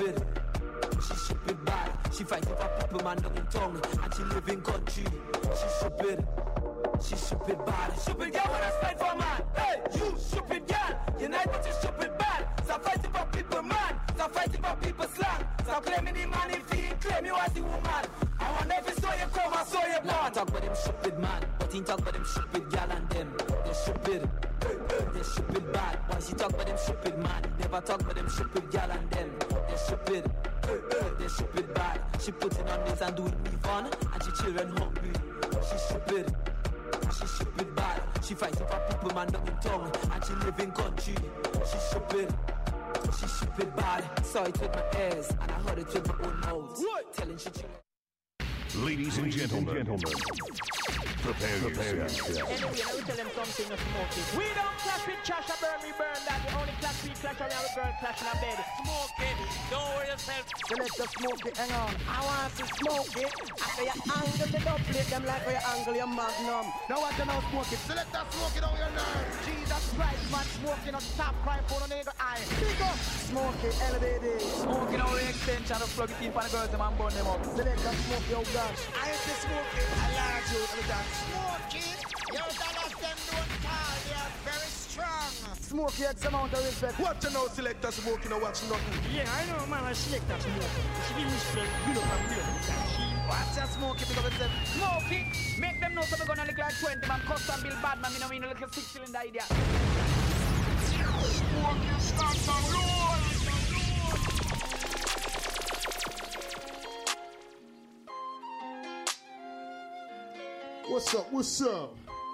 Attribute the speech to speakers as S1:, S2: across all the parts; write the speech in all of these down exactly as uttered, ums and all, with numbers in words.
S1: stupid. She stupid bad. She fighting for people, man, down in tongue. And she live in country. She stupid. She stupid bad. Stupid girl wanna fight for man. Hey, you stupid girl. Unite with your stupid bad. Stop fighting for people, man. Stop fighting for people slang. Stop claiming the man if he claim you as the woman. I wonder if it's so you come or so you born. Talk about them stupid man, but he talk about them stupid girl and them. They're stupid. They're stupid bad. Why she talk about them stupid man? Never talk about them stupid girl and them. They're stupid. They're stupid bad. She putting on this and doing me fun, and she children hungry. She's stupid. She's stupid bad. She fighting for people, man, down in tongue, and she live in country. She's stupid. She's stupid bad. Saw it with my ears, and I heard it with my own mouth. Telling she children.
S2: Ladies and gentlemen, gentlemen. Prepare, Prepare yourself.
S3: Anyway, now we tell them something to smoke it. We don't clash with trash, I burn, we burn that. The only clash we clash around with girl clash in a bed. Smoke it, don't worry yourself.
S4: So let us smoke it, hang on. I want to smoke it. After you angle the doublet, them like where you angle your magnum. Now what you know smoke it? So let us smoke it on your nerve. Jesus Christ, man, smoking on top, crying for the nigga eye. Big up, smoke it, elevated.
S3: Smoking on the extension of plug it in for the girls and burn them up.
S4: So let us smoke your gosh.
S5: I hate to smoke it, I like you every time. Smoke it, you dollars them don't call, they are very strong.
S4: Smoke it, X amount of respect.
S5: What you know, selector smoking or watch nothing?
S3: Yeah, I know, man, I select that smoke. She give me straight, good up and good up. She
S4: watch that smoke it because it's a
S3: smoke it. Make them know so we're gonna look like twenty, man. Custom build bad, man. Me know me know like a six cylinder idea.
S5: Smoke it, start to roll.
S6: What's up, what's up?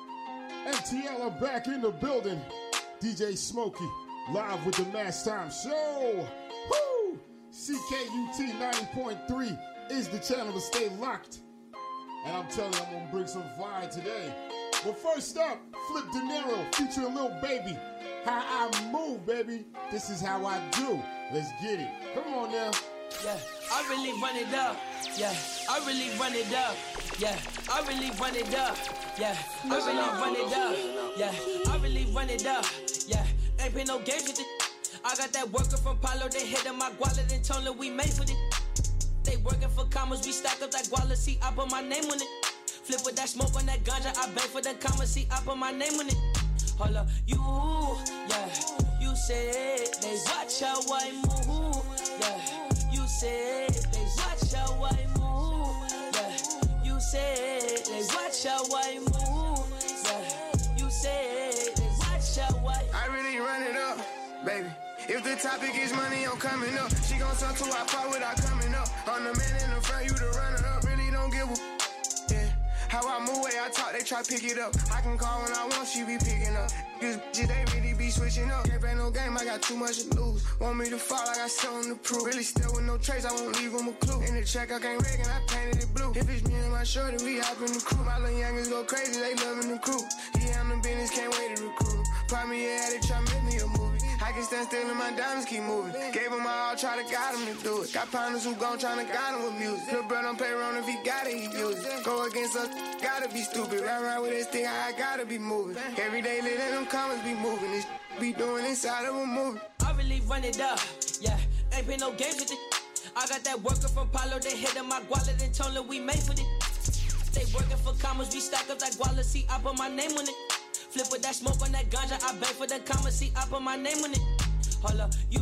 S6: M T L are back in the building. D J Smokey, live with the Mass Time Show. Woo! C K U T ninety point three is the channel to stay locked. And I'm telling you, I'm gonna bring some fire today. But first up, Flip De Niro featuring Lil Baby. How I move, baby. This is how I do. Let's get it. Come on now.
S1: Yeah, I really run it up. Yeah, I really run it up. Yeah, I really run it up. Yeah, I really run it up. Yeah, I really run it up. Yeah, ain't been no games with it. I got that worker from Palo, they hit in my wallet and told them we made for it. They working for commas, we stack up that guala, see I put my name on it. Flip with that smoke on that ganja, I beg for the commas, see I put my name on it. Hold up, you, yeah, you said they watch how I move. Yeah, you said they watch how I move. Yeah, you said they watch how I move. Yeah, you said they watch how I.
S7: I really run it up, baby. If the topic is money, I'm coming up. She gon' talk to I part without coming up. I'm the man in the front, you the runner up. Really don't give a. Yeah. How I move, way I talk, they try pick it up. I can call when I want, she be picking up. These bitches, they really be switching up. Can't play no game, I got too much to lose. Want me to fall, I got something to prove. Really still with no trace, I won't leave them a clue. In the check, I can't rig and I painted it blue. If it's me and my shorty, we hop in the crew. My little youngins go crazy, they loving the crew. He on the business, can't wait to recruit. Pop me a head, they try to make me a movie. I can stand still and my diamonds keep moving. Gave him my all, try to guide him to do it. Got partners who gon' tryna guide him with music. Lil' bro don't play around if he got it, he use it. Go against us, gotta be stupid. Ride around with this thing, I gotta be moving. Every day, let them comments be moving. This be doing inside of a movie.
S1: I really run it up, yeah. Ain't been no games with it. I got that worker from Palo, they hit in my wallet and told them we made for it. They working for commas, we stack up that guala, see I put my name on it. Flip with that smoke on that ganja, I beg for the commas, see I put my name on it. Hold up, you,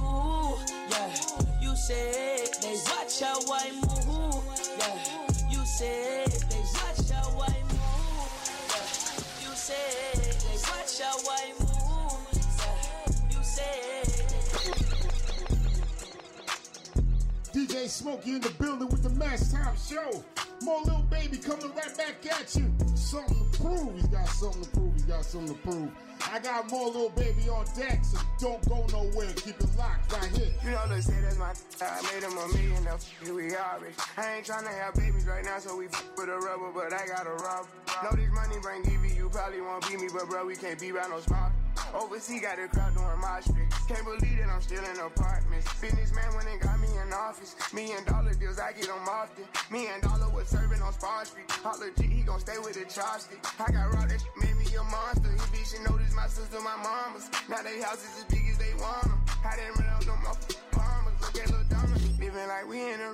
S1: yeah, you said they watch how I move. Yeah, you said they watch how I move. Yeah, you said they watch how I move. Yeah, you said.
S6: D J Smokey in the building with the Mass Time Show. More Lil Baby coming right back at you. Something to prove. He's got something to prove. He's got something to prove. I got more Lil Baby on deck, so don't go nowhere. Keep it locked right here.
S7: You know, they say that's my. I made him a million. Now f- we already. I ain't tryna have babies right now, so we f- with a rubber, but I got a rub. Know this money bring Evie. You probably won't beat me, but bro, we can't be around no smart. Overseas got a crowd doing my street. Can't believe that I'm still in apartments. Businessman went and got me in office. Me and Dollar deals, I get them often. Me and Dollar was serving on Spawn Street. Holla G, he gon' stay with the chopstick. I got raw, that shit made me a monster. He bitch and notice my sister, my mama's. Now they houses as big as they want them. I didn't run out no motherfucking farmers. Look at Lil Donna. If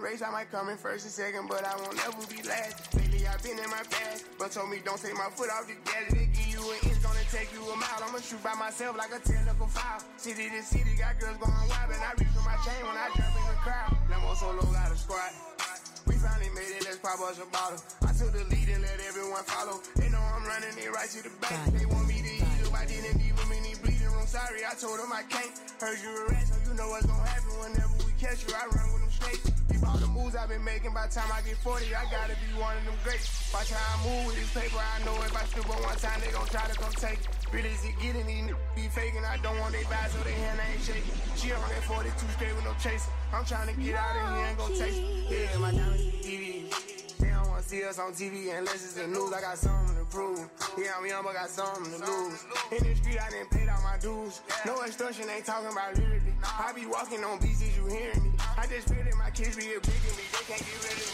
S7: race, I might come in first and second, but I won't ever be last. Lately, I've been in my past, but told me don't take my foot off the gas. They give you an inch, gonna take you a mile. I'ma shoot by myself like a technical foul. City to city, got girls going wild, and I reach for my chain when I jump in the crowd. Lambo solo, got a squad. We finally made it, let's pop us a bottle. I took the lead and let everyone follow. They know I'm running it right to the back. They want me to eat up, I didn't leave them in the bleeding room. Sorry, I told them I can't. Heard you a rat, so you know what's gonna happen whenever we catch you. I run with them straight. Keep all the moves I've been making. By the time I get forty, I gotta be one of them greats. Watch how I move with this paper. I know if I slip on one time, they gon' try to come take it. Really, is it getting these niggas be faking? I don't want they vibe, so they hand ain't shaking. She on that forty-two straight with no chaser. I'm trying to get out of here and go taste it. Yeah, my diamonds T V. They don't wanna see us on T V unless it's the news. I got something to prove. Yeah, I'm young, but got something to lose. In the street, I didn't pay all my dues. No instruction, ain't talking about lyrically. I be walking on beats, is you hearing me? I just feel that my kids be a big in me. They can't get rid of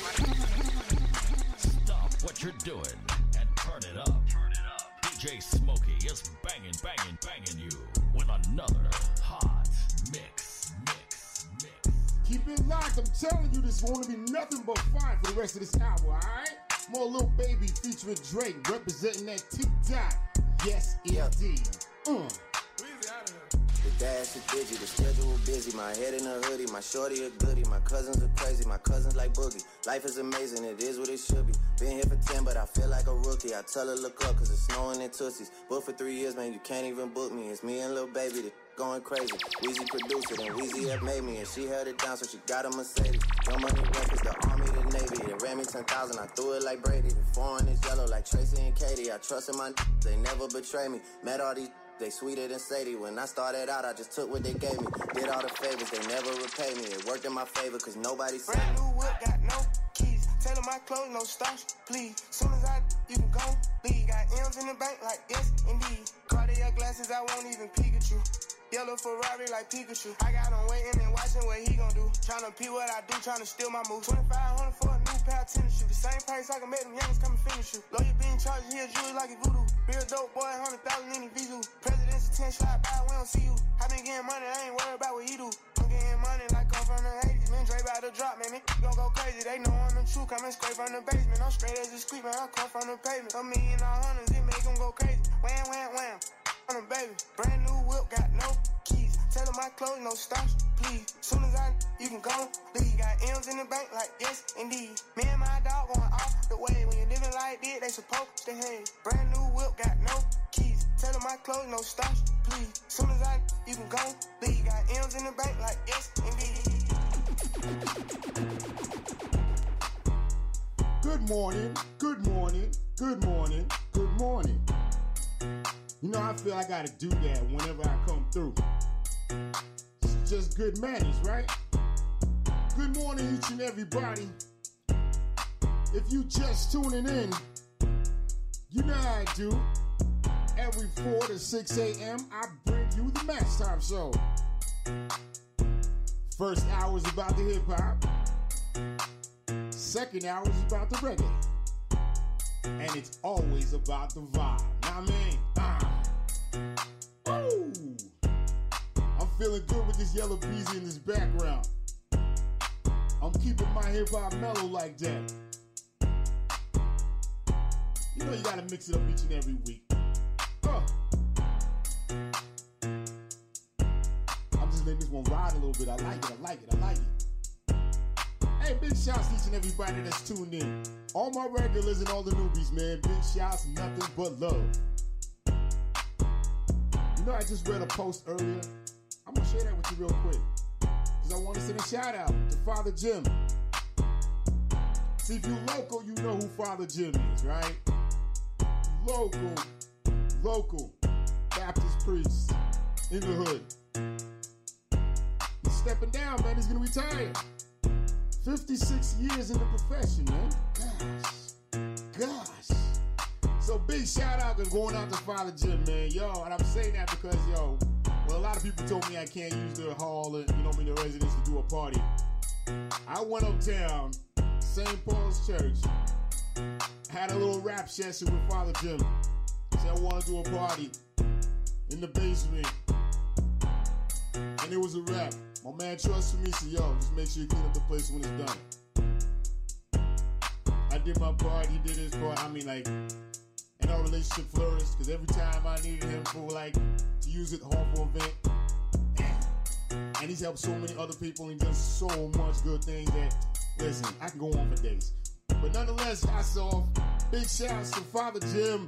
S7: my.
S8: Stop what you're doing and turn it up. Turn it up. D J Smokey is banging, banging, banging you with another hot mix, mix, mix.
S6: Keep it locked. I'm telling you, this won't be nothing but fine for the rest of this hour, alright? More Lil Baby featuring Drake representing that T-Dot. Yes, indeed. Uh.
S9: The dash is busy, the schedule busy. My head in a hoodie, my shorty a goodie. My cousins are crazy, my cousins like Boogie. Life is amazing, it is what it should be. Been here for ten, but I feel like a rookie. I tell her look up, cause it's snowing in Tootsies. Booked for three years, man, you can't even book me. It's me and Lil Baby, the going crazy. Weezy produced it, and Weezy F made me. And she held it down, so she got a Mercedes. No money records, the Army, the Navy. It ran me ten thousand, I threw it like Brady. The foreign is yellow like Tracy and Katie. I trusted my they never betray me. Met all these they sweeter than Sadie. When I started out, I just took what they gave me. Did all the favors, they never repay me. It worked in my favor, cause nobody said
S7: brand new whip, got no keys. Tell them my clothes, no starch, please. Soon as I, you can go leave. Got M's in the bank, like yes, indeed. Cartier glasses, I won't even peek at you. Yellow Ferrari like Pikachu. I got him waiting and watching what he gon' do. Tryna pee what I do, tryna steal my moves. twenty-five hundred for a new pair of tennis shoes. The same price I can make them youngins come and finish you. Lawyer being charged here, jewelry like a voodoo. Real dope boy, one hundred thousand in the Vizu. President's attention, slide by, we don't see you. I been getting money, I ain't worried about what he do. I'm getting money like I'm from the eighties. Man, Dre about to drop, man, me gon' go crazy. They know I'm the truth, coming straight from the basement. I'm straight as a squeak, man, I come from the pavement. A million all hundreds, it make them go crazy. Wham, wham, wham. On the baby, brand new whip, got no keys. Tell them my clothes, no starch, please. Soon as I, you can go leave. Got M's in the bank, like yes, indeed. Me and my dog going off the way. When you living like this, they supposed to hate. Brand new whip, got no keys. Tell them my clothes, no starch, please. Soon as I, you can go leave. Got M's in the bank, like yes, indeed.
S6: Good morning, good morning, good morning, good morning. You know, I feel I gotta do that whenever I come through. It's just good manners, right? Good morning, each and everybody. If you just tuning in, you know how I do. Every four to six a.m., I bring you the Match Time Show. First hour is about the hip-hop. Second hour is about the reggae. And it's always about the vibe. Now, I mean, ah. Woo! I'm feeling good with this Yellow Beezy in this background. I'm keeping my hip-hop mellow like that. You know you gotta mix it up each and every week. Huh. I'm just letting this one ride a little bit. I like it, I like it, I like it. Hey, big shouts to each and everybody that's tuned in. All my regulars and all the newbies, man. Big shouts, nothing but love. You know, I just read a post earlier. I'm gonna share that with you real quick. Because I want to send a shout out to Father Jim. See, if you local, you know who Father Jim is, right? Local, local Baptist priest in the hood. He's stepping down, man. He's gonna retire. fifty-six years in the profession, man. Gosh. Gosh. So big shout out and going out to Father Jim, man. Yo, and I'm saying that because, yo, well, a lot of people told me I can't use the hall, and, you know, I mean, the residence to do a party. I went uptown, Saint Paul's Church, had a little rap session with Father Jim. Said I want to do a party in the basement. And it was a rap. My man trusted me, so yo, just make sure you clean up the place when it's done. I did my part, he did his part. I mean, like, and our relationship flourished, because every time I needed him for, like, to use it home for an event, and he's helped so many other people, and he does so much good things that, listen, I can go on for days. But nonetheless, I saw big shouts to Father Jim.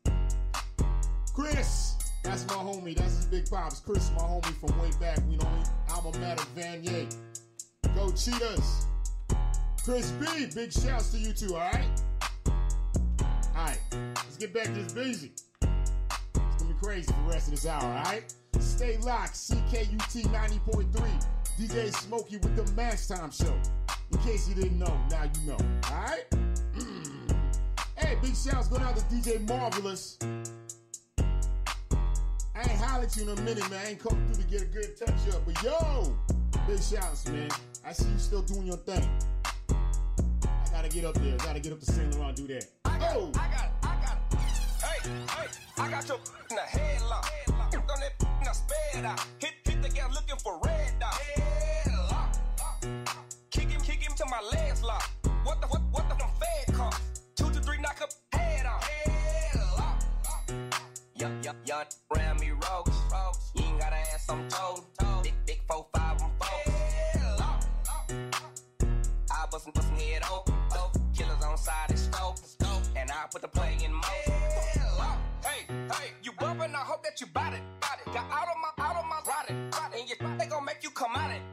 S6: Chris, that's my homie, that's his big pops. Chris, my homie from way back, you know, alma mater Vanier. Go Cheetahs. Chris B, big shouts to you too, alright? Alright, let's get back to this busy. It's gonna be crazy for the rest of this hour, alright? Stay locked, C K U T ninety point three, D J Smokey with the Mass Time Show. In case you didn't know, now you know, alright? Mm. Hey, big shouts going out to D J Marvelous. I ain't hollered at you in a minute, man. I ain't come through to get a good touch up, but yo, big shouts, man. I see you still doing your thing. I gotta get up there. I gotta get up to Saint Laurent and do that.
S10: I got
S6: oh.
S10: it, I got it, I got it. Hey, hey, I got your in the headlock. On that in the sped out. Hit, hit the gas looking for red dot. Headlock. Kick him, kick him to my legs lock. What the, what, what the them fed cost? Two to three knock up head off. Headlock. Young, young, young, round me rogues. You ain't gotta ask, I'm told. Big, big four, five, I'm four. Headlock. I bustin', bustin' head open. Killers on side of stove. And I put the play in motion. Hey, hey, you bumpin', I hope that you bout it. Got out of my, out of my ride it. And you, they gon' make you come out it.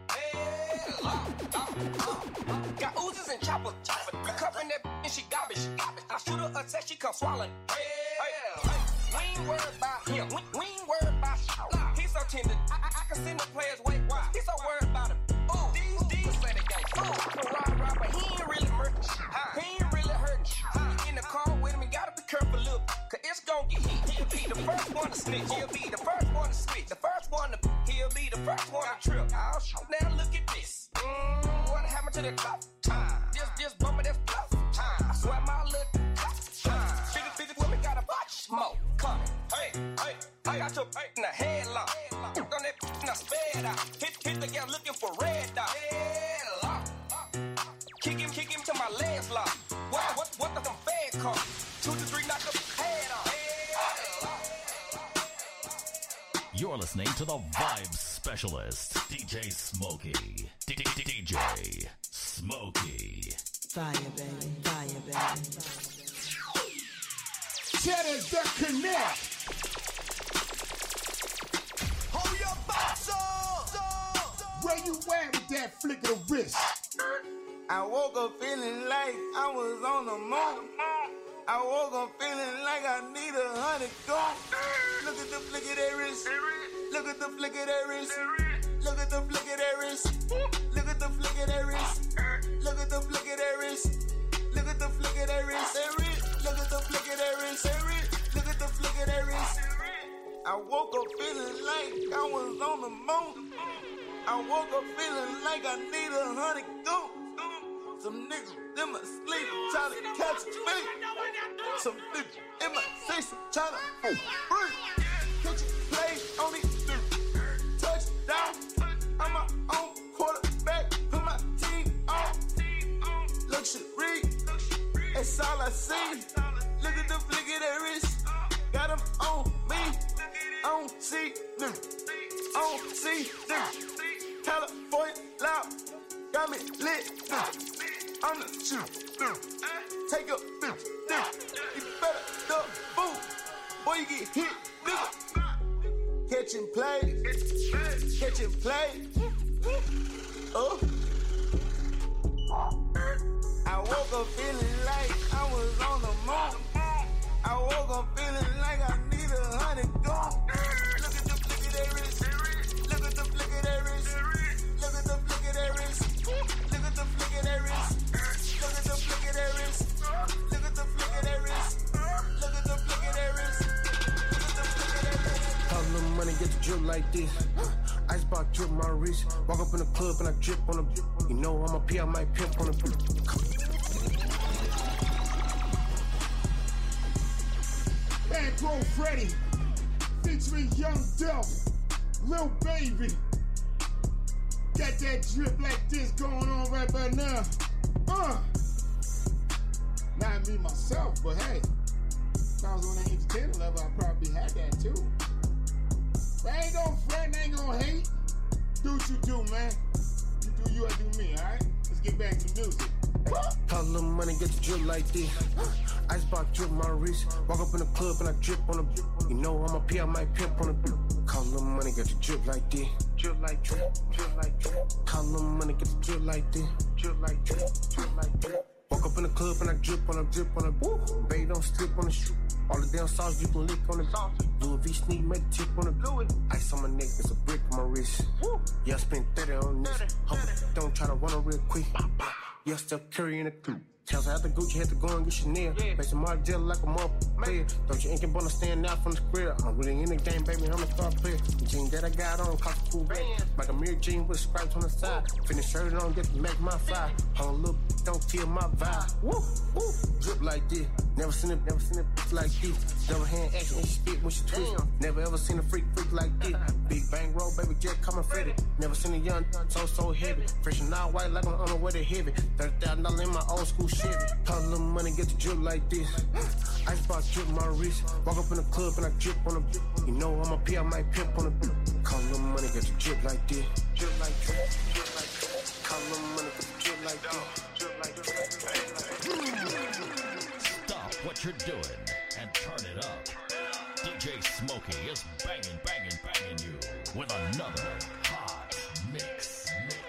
S10: Got oozes and choppers. You cuffin' that and she garbage. I shoot her a text, she come swallowing. Hey, hey, we ain't worried about him. We, we ain't worried about shit. He's so tender. I, I, I can send the players wait. Why? He's so worried about him. Ooh, these, these say the game. Ooh, I can ride, ride, but he ain't really murking. He ain't really hurting. In the car with him, you gotta be careful, look, cause it's gon' get hit. He'll be the first one to snitch. He'll be the first one to switch. The first one to, he'll be the first one to trip. I'll shoot. Now look at this. Mm, what happened to the top? Time. Just, just bumpin' that's bluff. Time. I swear my little time. Bigger, bigger women got a bunch smoke coming. Hey, hey, I got your hey, in the headlock. Look on that in the sped out. Hit, hit the gas looking for red dot. Headlock. Kick him, kick him to my legs lock. What, what, what the fed cost? Two to three knock up head off.
S8: You're listening to the Vibe Specialist, D J Smokey. D J Smokey.
S1: Fire, baby. Fire, baby.
S6: Cheddar the Connect.
S5: Hold your box up.
S6: Where you at with that flick of the wrist?
S11: I woke up feeling like I was on the moon. I woke up feeling like I need a hundred gold. Look at the flick of that wrist. Look at the flick of that wrist. Look at the flick of that wrist. Look at the flick of that wrist. Look at the flick of that wrist. Look at the flick of that wrist. Look at the flick of that wrist. Look at the flick of that wrist. I woke up feeling like I was on the moon. I woke up feeling like I need a hundred gold. Some niggas in my sleep trying to catch me. Some niggas in my face trying to free. Catch it, play on it, touchdown. I'm my own quarterback, put my team on. Luxury, that's all I see. Look at the flick of that wrist, got them on me. On C, on C, California loud, got me lit. I'm the shoot. Take a bitch. You better duck, boom. Boy, you get hit, nigga. Catching play. Catching play. Oh. I woke up feeling like I was on the moon. I woke up feeling like I need a hundred gold. Look at the flick of that wrist. Look at the flick of that wrist. Look at the flick of that wrist. Look at the flick of that wrist. Look at the flick of that wrist. Look at the flick of that wrist. Look at the flick of that wrist. Look at the flick of that wrist.
S12: All the money get the drip like this. Ice box drip my wrist. Walk up in the club and I drip on the. You know I'm a P, I might pimp on the.
S6: Bad Bro Freddy, featuring Young Delph, Lil Baby. Got that drip like this going on right about now. Uh. Not me myself, but hey, if I was on the entertainer level, I probably had that too. But I ain't gonna fret, I ain't gonna hate. Do what you do, man. You do you, I do me, alright? Let's get back to music.
S12: Call a little money, get the drip like this. Icebox drip my wrist. Walk up in the club and I drip on the. You know I'm a P, I might pimp on the. Call a little money, get the drip like this. Drip like drip, drip like drip. Call a little money, get the drip like this. Drip like drip, drip like drip. Walk up in the club and I drip on a drip on a. Woo. Baby, don't slip on the shoe. All the damn sauce you can lick on the sauce. Louis V sneak, make a tip on the glue it. Ice on my neck, it's a brick on my wrist. Woo. Yeah, I spent thirty on this. Hope don't try to run her real quick. Yeah, Steph Curry in the crew. Tells her after Gucci had to go and get Chanel. Yeah. Make some Margiela like a motherfucker player. Don't you ink and wanna stand out from the square. I'm really in the game, baby, I'm a star player. The jeans that I got on cost a cool band. Like a mirror jean with stripes on the side. Finish shirt on, get to make my fly. Hold look, don't kill my vibe. Woo, woo. Drip like this. Never seen it, never seen it like this. Double hand action and she spit when she twist. Never ever seen a freak freak like this. Big bang roll, baby, jet coming Freddy. Never seen a young so so heavy. Fresh and all white like I'm on the way to heavy. thirty thousand dollars in my old school Chevy. Call a little money, get the drip like this. Icebox drip my wrist. Walk up in the club and I drip on the. You know I'm a P, I might pimp on the. Call a little money, get the drip like this. Drip like drip, drip like drip. Call a little money, get the drip like this. Drip like drip.
S8: Stop what you're doing and turn it up. D J Smokey is banging, banging, banging you with another hot mix.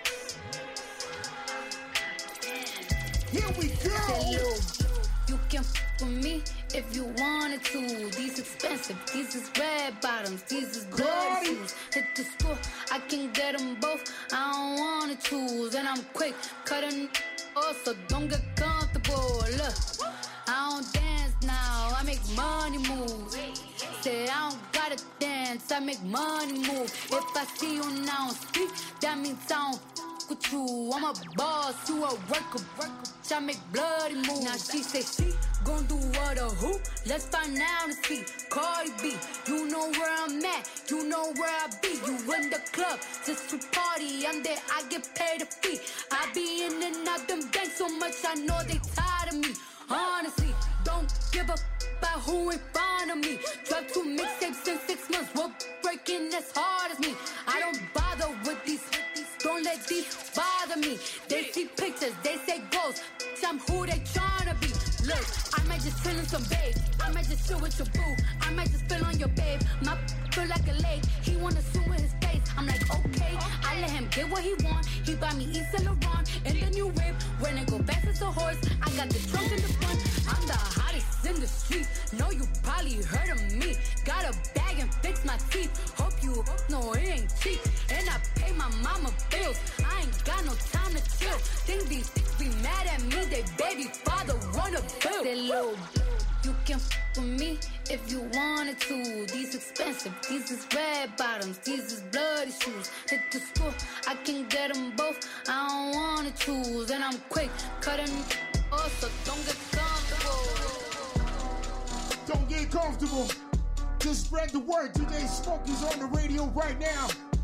S6: Here we go.
S13: Hello. You can f with me if you wanted to. These expensive, these is red bottoms, these is bloody shoes. Hit the school, I can get them both. I don't wanna choose, and I'm quick cutting off, so don't get comfortable. Look, I don't dance now, I make money move. Say I don't gotta dance, I make money move. If I see you now speak, that means I don't with you. I'm a boss, you a worker, worker. I make bloody moves. Now she say she gon' do what or who? Let's find out and see. Cardi B, you know where I'm at, you know where I be. You in the club just to party. I'm there, I get paid a fee. I be in and out them banks so much, I know they tired of me. Honestly, don't give a f about who in front of me. Drop two mixtapes in six months, we're breaking as hard as me. I don't bother with these. Don't let these bother me. They see pictures, they say goals. I'm who they tryna be. Look, I might just chill in some babe. I might just chill with your boo. I might just spill on your babe. My feel like a lake. He wanna swim with his face. I'm like, okay. I let him get what he want. He buy me East and Laurent and the new whip. When I go fast as a horse, I got the trunk in the front. I'm the hottest in the street. Know you probably heard of me. Got a bag and fix my teeth. Hope you know it ain't cheap. And I pay my mama bills. I ain't got no time to chill. Think these chicks be mad at me. They baby father wanna build. They little, you can f with me if you wanted to. These expensive, these is red bottoms, these is bloody shoes. Hit the school, I can get them both. I don't wanna choose, and I'm quick cutting off, so don't get comfortable.
S6: Don't get comfortable. Just spread the word. D J Smokey's on the radio right now.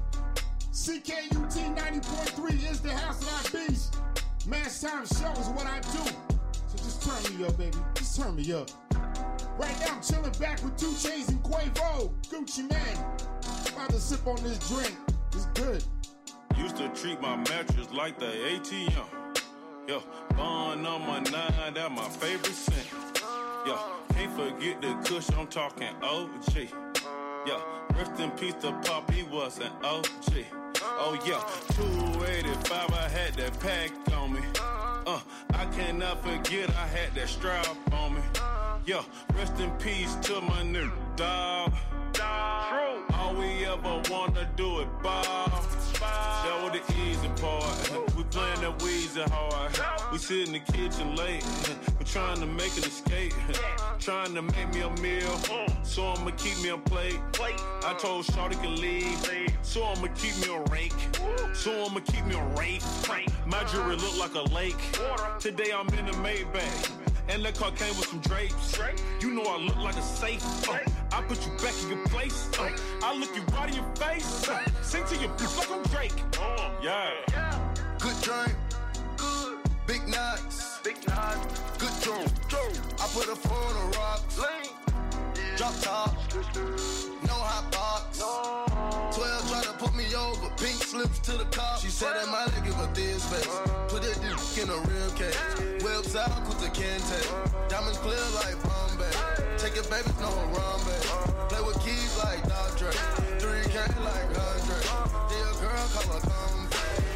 S6: C K U T ninety point three is the house of our beast. Mass Time Show is what I do. So just turn me up, baby. Just turn me up. Right now I'm chilling back with two Chainz and Quavo. Gucci Man. About to sip on this drink. It's good.
S14: Used to treat my mattress like the A T M. Yo, bond number nine, that my favorite scent. Yo, can't forget the kush, I'm talking O G. Yo, rest in peace to Pop, he was an O G. Oh yeah, two eighty-five, I had that pack on me. Uh, I cannot forget I had that strap on me. Yo, rest in peace to my new dog. True. All we ever wanna do is ball. That was the easy part. We playing that Weezy hard. We sit in the kitchen late. We're trying to make an escape. Trying to make me a meal. So I'ma keep me a plate. I told Shawty to leave. So I'ma keep me a rake. So I'ma keep me a rake. My jewelry look like a lake. Today I'm in the Maybach. And that car came with some drapes. You know I look like a safe. Uh, I put you back in your place. Uh, I look you right in your face. Uh, sing to your bitch like I'm Drake. Yeah.
S15: Good drink. Good. Big nuts. Big nuts. Good drone. I put a four on the rocks. Drop top. No hot box. twelve try to put me over. Pink slips to the cop. She said that my nigga give a this face. Put that dick in a real case. Whips out with the Kente. Diamonds clear like Bombay. Take your baby, no Harambe. Play with keys like Dr. three K like Andre. Dear girl, call her come.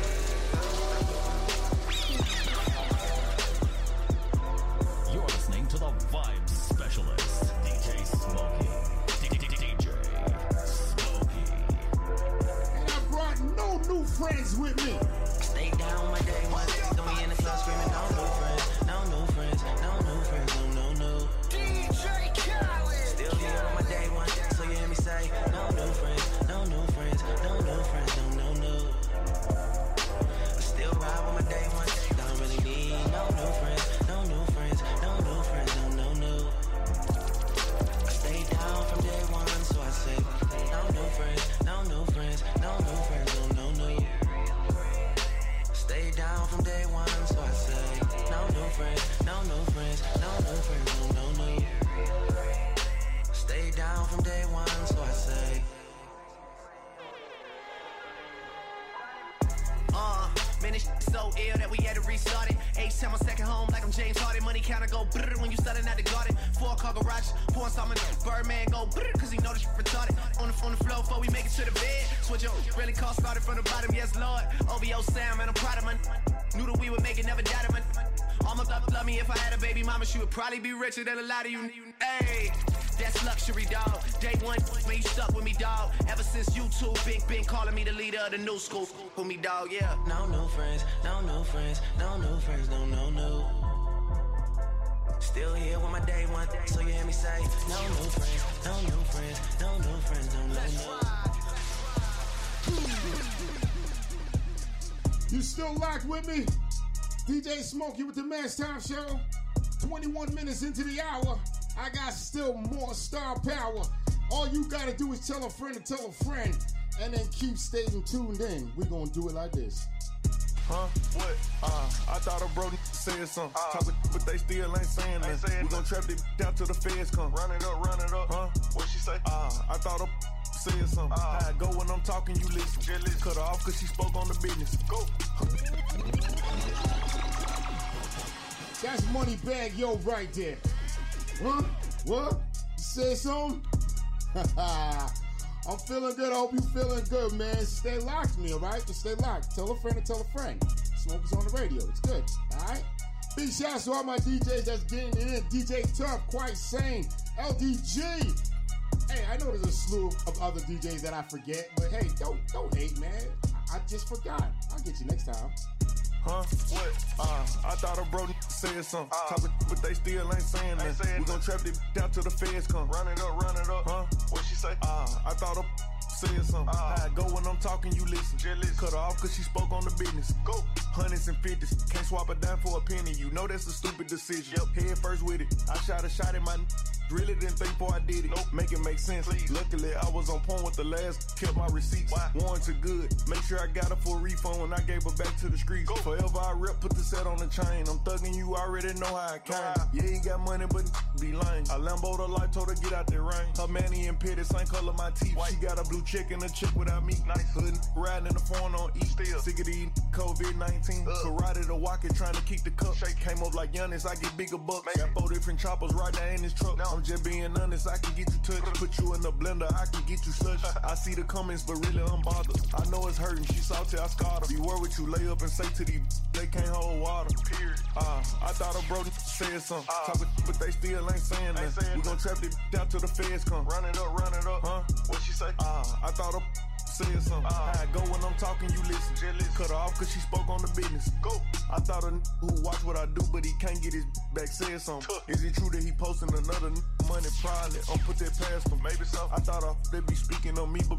S8: You're listening to the Vibes Specialist, D J Smokey. D J Smokey.
S6: And I brought no new friends with me.
S9: Stay down my day one. Don't be in the club screaming, no new friends, no new friends, no new friends, no, no, no. D J Khaled. Still here on my day one, so you hear me say, no new friends, no new friends, no new friends, no, no, no. I still ride with my day one, don't really need no new friends, no new friends, no new friends, no, no, no. I stay down from day one, so I say, no new friends, no new friends, no new friends, no, no, no. Stay down from day one, so I say, no new friends, no new friends, no new friends, no, no, no. Stay down from day one, so I say.
S16: Uh, man, this shit so ill that we had to restart it. H time on second home like I'm James Harden. Money counter go brrr when you starting out the garden. Four car garage, pouring something up. Birdman go brrr cause he know the shit retarded. On the, on the floor before we make it to the bed. Switch up, really call started from the bottom, yes lord. O V O sound, man, I'm proud of man. Knew that we would make it, never doubted man. Almost love, love me if I had a baby mama. She would probably be richer than a lot of you. Hey, that's luxury, dog. Day one, man, you stuck with me, dog. Ever since you two, been, been calling me the leader of the new school. With me, dog, yeah.
S9: No new friends, no new friends, no new friends, no, no, no. Still here with my day one, so you hear me say, no new friends, no new friends, no new friends, no, no, no.
S6: You still locked with me? D J Smokey with the Mass Time Show. twenty-one minutes into the hour. I got still more star power. All you gotta do is tell a friend to tell a friend, and then keep staying tuned in. We gonna do it like this.
S14: Huh? What? Uh, I thought a bro said something. Uh, Talk with, but they still ain't saying nothing. We gon' trap it down till the feds come. Run it up, run it up. Huh? What she say? Uh, I thought a said something. Uh, How I go when I'm talking, you listen. listen. Cut her off cause she spoke on the business. Go.
S6: That's Money Bag Yo right there. Huh? What? You said something? I'm feeling good. I hope you feeling good, man. Stay locked to me, all right? Just stay locked. Tell a friend to tell a friend. Smoke is on the radio. It's good, all right? Big shouts to all my D Js that's getting it in. D J Tough, Quite Sane, L D G. Hey, I know there's a slew of other D Js that I forget, but hey, don't don't hate, man. I, I just forgot. I'll get you next time.
S14: Huh? What? Uh, I thought a bro said something. Uh, Talk with, but they still ain't saying nothing. We gon' trap it down till the feds come. Run it up, run it up. Huh? What she say? Uh, I thought a said something. Uh, How I go when I'm talking, you listen. listen. Cut her off cause she spoke on the business. Go. Hundreds and fifties. Can't swap a dime for a penny. You know that's a stupid decision. Yep. Head first with it. I shot a shot at my really didn't think before I did it. Nope. Make it make sense. Please. Luckily, I was on point with the last. Kept my receipts. Why? Warranted good. Make sure I got her for a refund when I gave her back to the streets. Go. Forever I rep, put the set on the chain. I'm thugging you, already know how I came. Wow. Yeah, he got money, but be lame. I Lambo the life, told her get out the rain. Her manny and petty, same color my teeth. White. She got a blue chick and a chick without me. Nice. Hood riding in the phone on E. Still. Sick of these COVID nineteen. Karate the walkie trying to keep the cup. Shake. Came up like Giannis, I get bigger bucks. Maybe. Got four different choppers right there in this truck. No. I'm just being honest, I can get you touched. Put you in the blender, I can get you such. I see the comments, but really I'm bothered. I know it's hurting, she salty, I scarred her. Beware what you lay up and say to these, they can't hold water. Period. Uh, I thought a bro said something. Uh, Talk with, but they still ain't saying nothing. We gon' trap it down till the feds come. Run it up, run it up. Huh? What she say? Uh, I thought a said something. Uh, How I go when I'm talking, you listen. listen. Cut her off cause she spoke on the business. Go. I thought a who watch what I do, but he can't get his back said something. Tuh. Is it true that he posting another money? Probably. I'm put that past him. Maybe so. I thought I, they be speaking on me, but be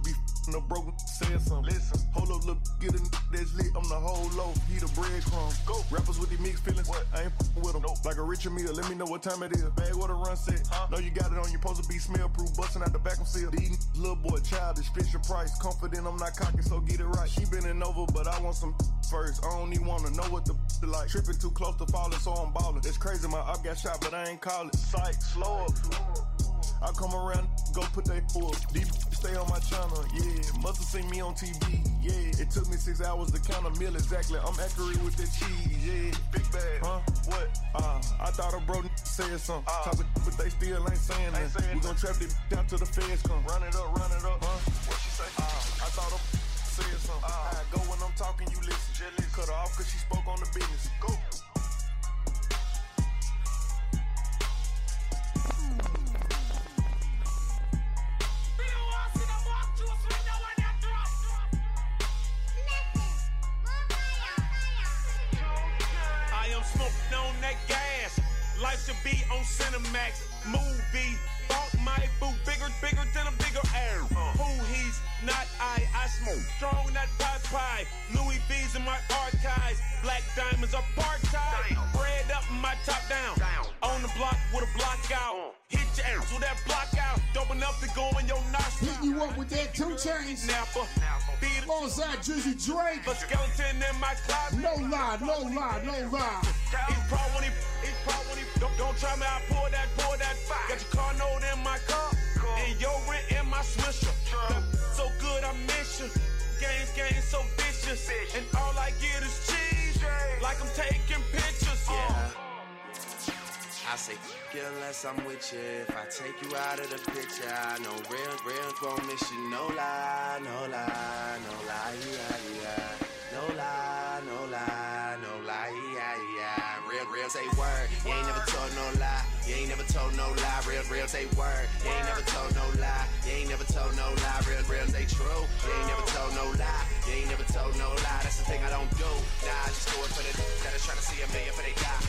S17: and the broken said something. Listen, hold up, look, get a that's lit. I'm the whole loaf, he the breadcrumb. Go. Rappers with these mixed feelings, what? I ain't f***ing with them. Nope. Like a Richard Mille, let me know what time it is. Bag what a run set. Huh? Know you got it on, you supposed to be smell proof, busting out the vacuum seal. These little boy childish, Fisher Price. Confident I'm not cocky, so get it right. She bending over, but I want some first. I don't even wanna know what the like. Tripping too close to falling, so I'm ballin'. It's crazy, my op got shot, but I ain't call it. Psych, slow up. I come around, go put that full deep, stay on my channel, yeah. Must've seen me on T V, yeah. It took me six hours to count a meal exactly. I'm accurate with the cheese, yeah. Big bag, huh? What? Uh, I thought a bro said something. Uh, Talk but they still ain't saying that. We gon' trap it down till the feds come. Run it up, run it up, huh? What she say? Uh, I thought a said something. Uh, I go when I'm talking, you listen. Jelly cut her off cause she spoke on the business. Go.
S18: On that gas, life should be on Cinemax. Movie, bought my boo, bigger, bigger than a bigger air. Uh. Who he's not I, I smoke strong that pie pie. Louis V's in my archives, black diamonds are part-time. Bread up, my top down. down. On the block with a block out. Uh. Hit your ass with that block out. Dope enough to go in your nostril.
S6: Hit you up with that two chains.
S18: Napper.
S6: Alongside Drizzy Drake.
S18: A skeleton in my closet.
S6: No lie, no lie, no lie.
S18: He's proud when he, he's proud when he, don't, don't try me, I pour that, pour that. Got your car note in my car, and your rent in my swisher. So good I miss you, games, games so vicious, and all I get is cheese, like I'm taking pictures.
S9: Yeah. I say, unless I'm with you. If I take you out of the picture, I know real, real gon' miss you. No lie, no lie, no lie, yeah, yeah. No lie, no lie, no lie, yeah, yeah. Real, real say word. You ain't never told no lie. You ain't never told no lie. Real, real say word. You ain't never told no lie. You ain't never told no lie. Real, real say true. You ain't never told no lie. You ain't never told no lie. That's the thing I don't do. Nah, I just do it for the that is trying to see a million for they die.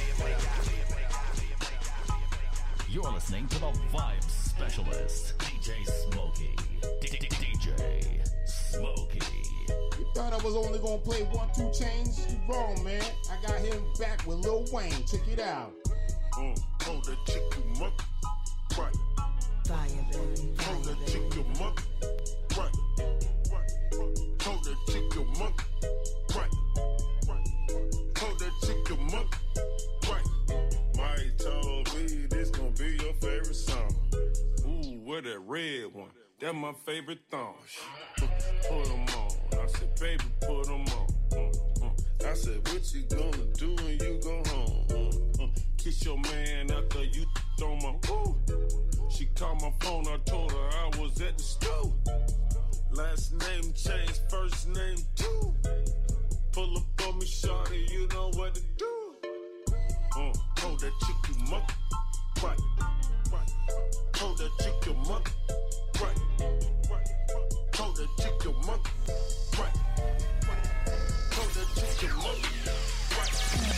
S8: You're listening to the Vibes Specialist, D J Smokey. D J Smokey.
S6: You thought I was only gonna play one, two chains? You wrong, man. I got him back with Lil Wayne. Check it out.
S17: Mm, hold that chick, you muck. Right.
S19: Fire, baby.
S17: Hold that chick, you muck. Right. Hold that chick, you muck. Right. Hold that chick, you muck. Right. Mike told me this gon' be your favorite song. Ooh, what that red one. That my favorite thong. Put them on. I said, baby, put them on. Mm, mm. I said, what you gonna do when you go home? Mm, mm. Kiss your man after you throw my ooh. She called my phone, I told her I was at the stool. Last name changed, first name too. Pull up on me, shawty, you know what to do. Uh, hold that chick, you muck. Right. Right. Hold that chick, you muck. Right. Right. Hold that chick, you muck. Right. Hold that chick, you muck. Right.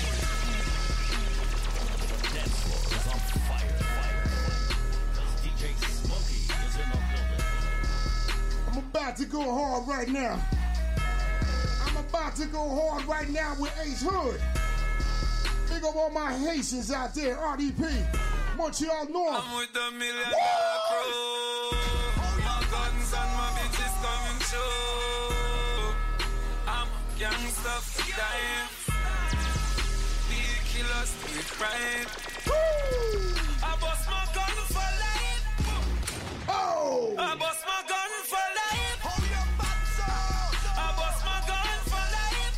S8: The dance floor is on fire, fire. Because D J Smokey is in the building.
S6: I'm about to go hard right now. I'm about to go hard right now with Ace Hood. Big up all my Haitians out there, R D P, Montreal North.
S20: I'm with the million dollar crew. All my guns and my bitches coming through. I'm a gangster for life. We kill us to be crime. I bust my gun for life.
S6: Oh!
S20: I bust my gun for life. Hold your butts up. I bust my gun for life.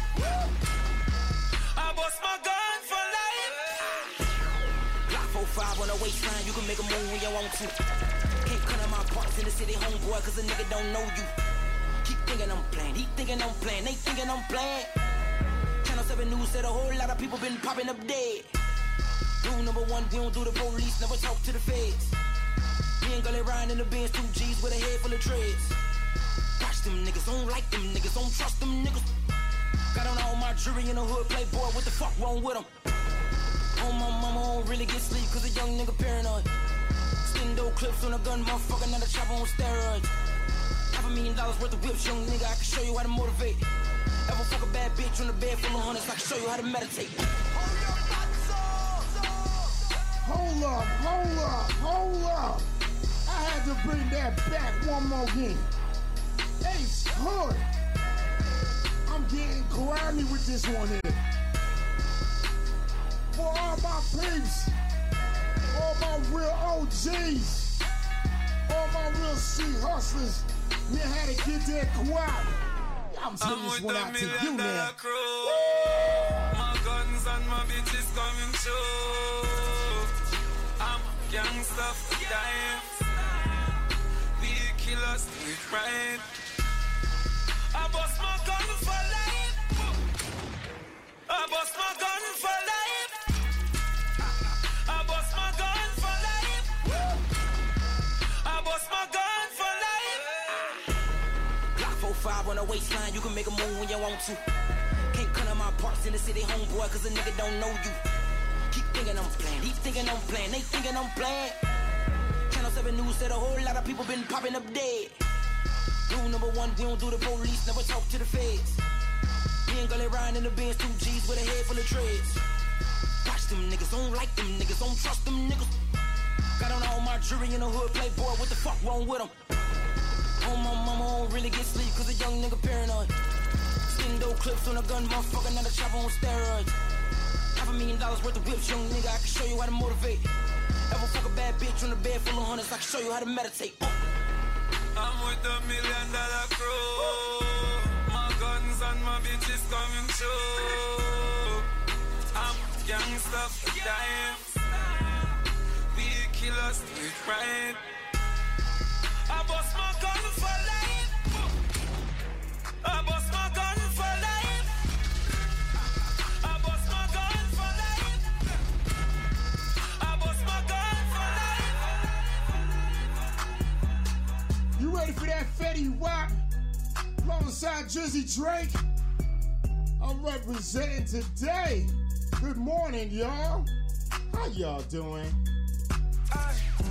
S20: I bust my gun.
S19: Five on the waistline, you can make a move when you want to. Can't cut out my parts in the city, homeboy, cause a nigga don't know you. Keep thinking I'm playing, he thinking I'm playing, they thinking I'm playing. Channel seven News said a whole lot of people been popping up dead. Rule number one, we don't do the police, never talk to the feds. Me and Gully riding in the Benz, two G's with a head full of dreads. Watch them niggas, don't like them niggas, don't trust them niggas. Got on all my jewelry in the hood, playboy, what the fuck wrong with them? On my mama don't really get sleep cause a young nigga paranoid. Stendo clips on a gun, motherfucker, not a chopper on steroids. Half a million dollars worth of whips, young nigga, I can show you how to motivate. Ever fuck a bad bitch on a bed full of hundreds, I can show you how to meditate.
S6: Hold up, hold up, hold up. I had to bring that back one more again. Ace Hood. I'm getting grimy with this one here. For all my peeps, all my real O Gs, all my real street hustlers, me had to get that guap. I'm taking this one out to you now.
S20: My guns and my bitches coming through. I'm a gangster for life. We kill us with pride. I bust my gun for life. I bust my gun for life. I bust my gun for life. I bust my gun for life.
S19: Glock four five on the waistline, you can make a move when you want to. Can't cut on my parts in the city, homeboy, cause a nigga don't know you. Keep thinking I'm playing, he thinking I'm playing, they thinking I'm playing. Channel seven News said a whole lot of people been popping up dead. Rule number one, we don't do the police, never talk to the feds. Me and Gully riding in the Benz, two G's with a head full of treads. Watch them niggas, don't like them niggas, don't trust them niggas. Got on all my jewelry in the hood, playboy, what the fuck wrong with them? Oh, my mama don't really get sleep, cause a young nigga paranoid. Skin door clips on a gun, motherfucker, not a chopper on steroids. Half a million dollars worth of whips, young nigga, I can show you how to motivate. Ever fuck a bad bitch on a bed full of hundreds, I can show you how to meditate. Uh.
S20: I'm with a million dollar crew. My guns and my bitches coming through. I'm gangsta for life. We kill us with pride. I bust my gun for life. I bust my gun for life. I bust my gun for life. I bust my gun for life.
S6: You ready for that Fetty Wap? Alongside Drizzy Drake. I'm representing today. Good morning, y'all. How y'all doing?
S11: I,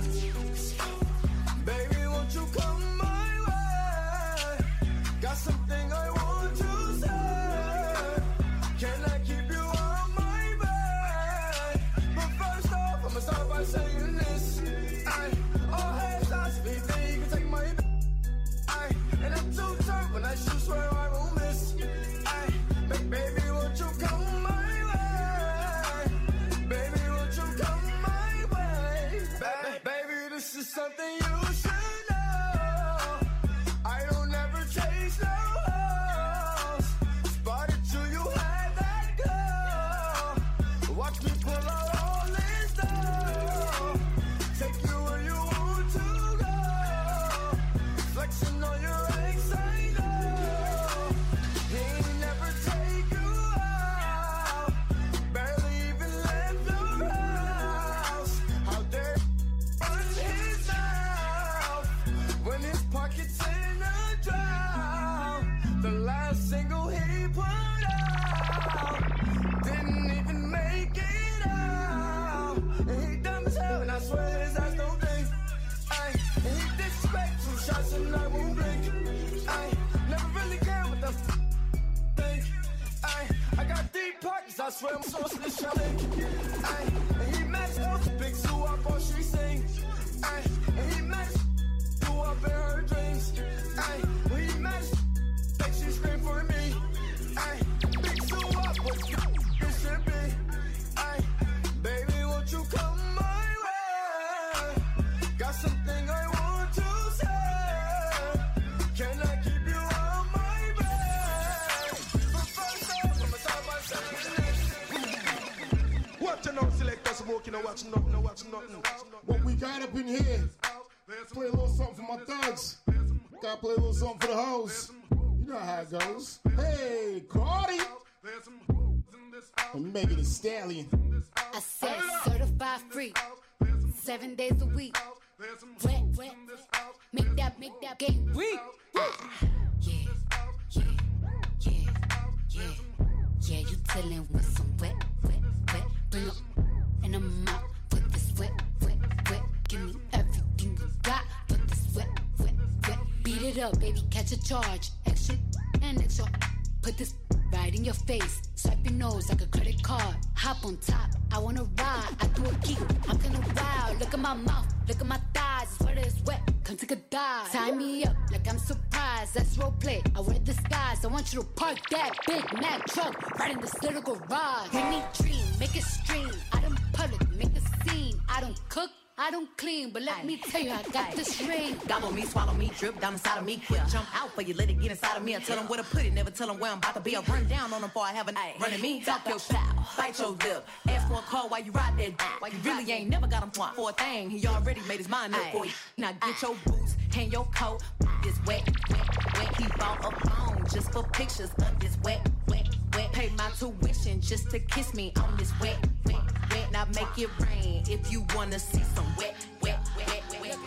S11: baby, won't you come my way? Got something I want to say. Can I keep you on my bed? But first off, I'ma start by saying this. I, all hands I speak, then you can take my bed. I, and I'm too tough when I shoot, swear I won't miss. I, but baby, won't you come my way? Baby, won't you come my way? Ba- baby, this is something you should know. I don't ever chase no hoes. Spotted you, you had that girl. Watch me pull out all this dough. Take you where you want to go. Flexing on your ex, I know. He ain't never take you out. Barely even left your house. How dare run his mouth when his pockets in a drought. The last single he put out didn't even make it out. And he dumb as hell, and I swear his ass don't think. Ay, and he disrespect two shots and I won't blink. I never really care what the f- think. I I got deep pockets, I swear I'm so slick. I and he matched up, big zoo up all she sings. I and he matched do up in her dreams. I when he matched like she screamed for me. I big zoo up, what you should be. I baby, won't you come my way? Got something I want to say. Can I keep you on my bed? But first off, I'ma start by saying this.
S4: What you know, select us smoking, no watch nothing, no watch nothing.
S6: What we got up in here? Play a little something for my thugs. Gotta play a little something for the hoes. You know how it goes. Hey, Cardi. I'm Megan Thee Stallion.
S13: I said certified free, seven days a week. Wet, wet, make that, make that get weak. Ah, yeah, yeah, yeah, yeah, yeah. You dealing with some wet, wet, wet. Bring up, and I'm out for this wet, wet, wet. Give me everything you got for this wet, wet, wet. Beat it it up, baby, catch a charge. Extra and extra. Put this right in your face. Swipe your nose like a credit card. Hop on top, I wanna ride. I do a giggle, I'm kinda wild. Look at my mouth, look at my thighs. The sweater is wet, come take a dive. Tie me up like I'm surprised. That's role play, I wear disguise. I want you to park that Big Mac truck right in this little garage. Make me dream, make it stream. I don't public, make a scene. I don't cook, I don't clean, but let me tell you, I got this ring.
S21: Gobble me, swallow me, drip down inside of me. Quick jump out for you, let it get inside of me. I tell them where to put it, never tell them where I'm about to be. I run down on them before I have a night. Running me, talk your shit, bite your lip. Ask for a call while you ride that dick. While you really ain't never got him for a thing. He already made his mind up for you. Now get your boots, hang your coat. This wet, wet, wet. He bought a phone just for pictures of this wet, wet, wet. Pay my tuition just to kiss me on this wet, wet, wet. Now make it rain if you wanna see some wet, wet, wet, wet, wet,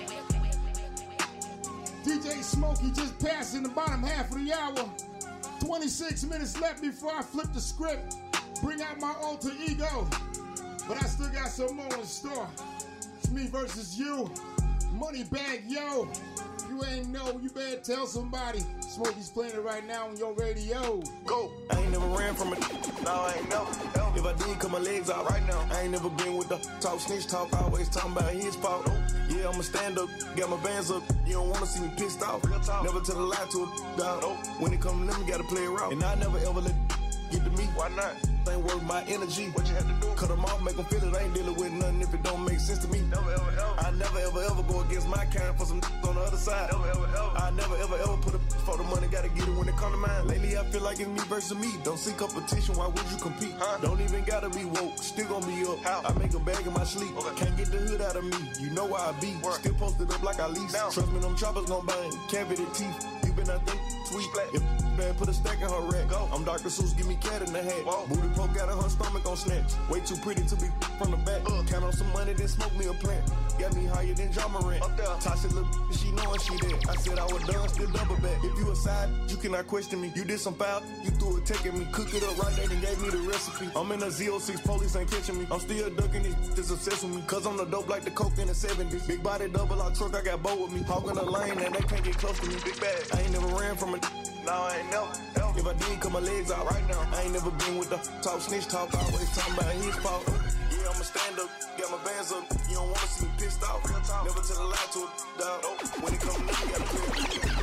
S21: wet.
S6: D J Smokey just passing the bottom half of the hour. twenty-six minutes left before I flip the script. Bring out my alter ego. But I still got some more in store. It's me versus you. Money bag, yo. You ain't know, you better tell somebody. Smokey's playing it right now on your radio.
S15: Go. I ain't never ran from it. No, I ain't never. If I did, cut my legs out right now. I ain't never been with the talk, snitch talk. Always talking about his fault. Yeah, I'ma stand up, got my bands up. You don't wanna see me pissed off. Never tell a lie to a dog. When it come to them, you gotta play it raw. And I never ever let get to me. Why not? Ain't worth my energy. What you had to do? Cut them off, make them feel it. I ain't dealing with nothing if it don't make sense to me. Never ever ever. I never ever ever go against my kind for some on the other side. Never ever ever. I never ever ever put a for the money. Gotta get it when it come to mine. Lately I feel like it's me versus me. Don't seek competition. Why would you compete? Huh? Don't even gotta be woke. Still gonna be up. How? I make a bag in my sleep. Okay. Can't get the hood out of me. You know why I be. Work. Still posted up like I lease. Now. Trust me, them choppers gon' bang. Cavity teeth. You been I think sweet. If man put a stack in her rack. Go. I'm Doctor Seuss. Give me cat in the hat. Whoa. Booty poke out of her stomach on snatch. Way too pretty to be from the back. Uh. Count on some money, then smoke me a plant. Got me higher than John Morant. Up there. Tasha look, she knowin' she dead. I said I was done, still double back. If you aside, you cannot question me. You did some foul, you threw a tech at me. Cook it up right there and gave me the recipe. I'm in a Z oh six, police ain't catching me. I'm still ducking these that's obsessed with me. Cause I'm the dope like the coke in the seventies. Big body double out truck, I got bow with me. Hog in the lane and they can't get close to me. Big bag. I ain't never ran from it. No, I ain't never. If I did, cut my legs out right now. I ain't never been with the talk, snitch talk. Always talking about his fault. Yeah, I'ma stand up, got my bands up. You don't wanna see me pissed off. Never tell a lie to a dog. When it come to me, you gotta play it.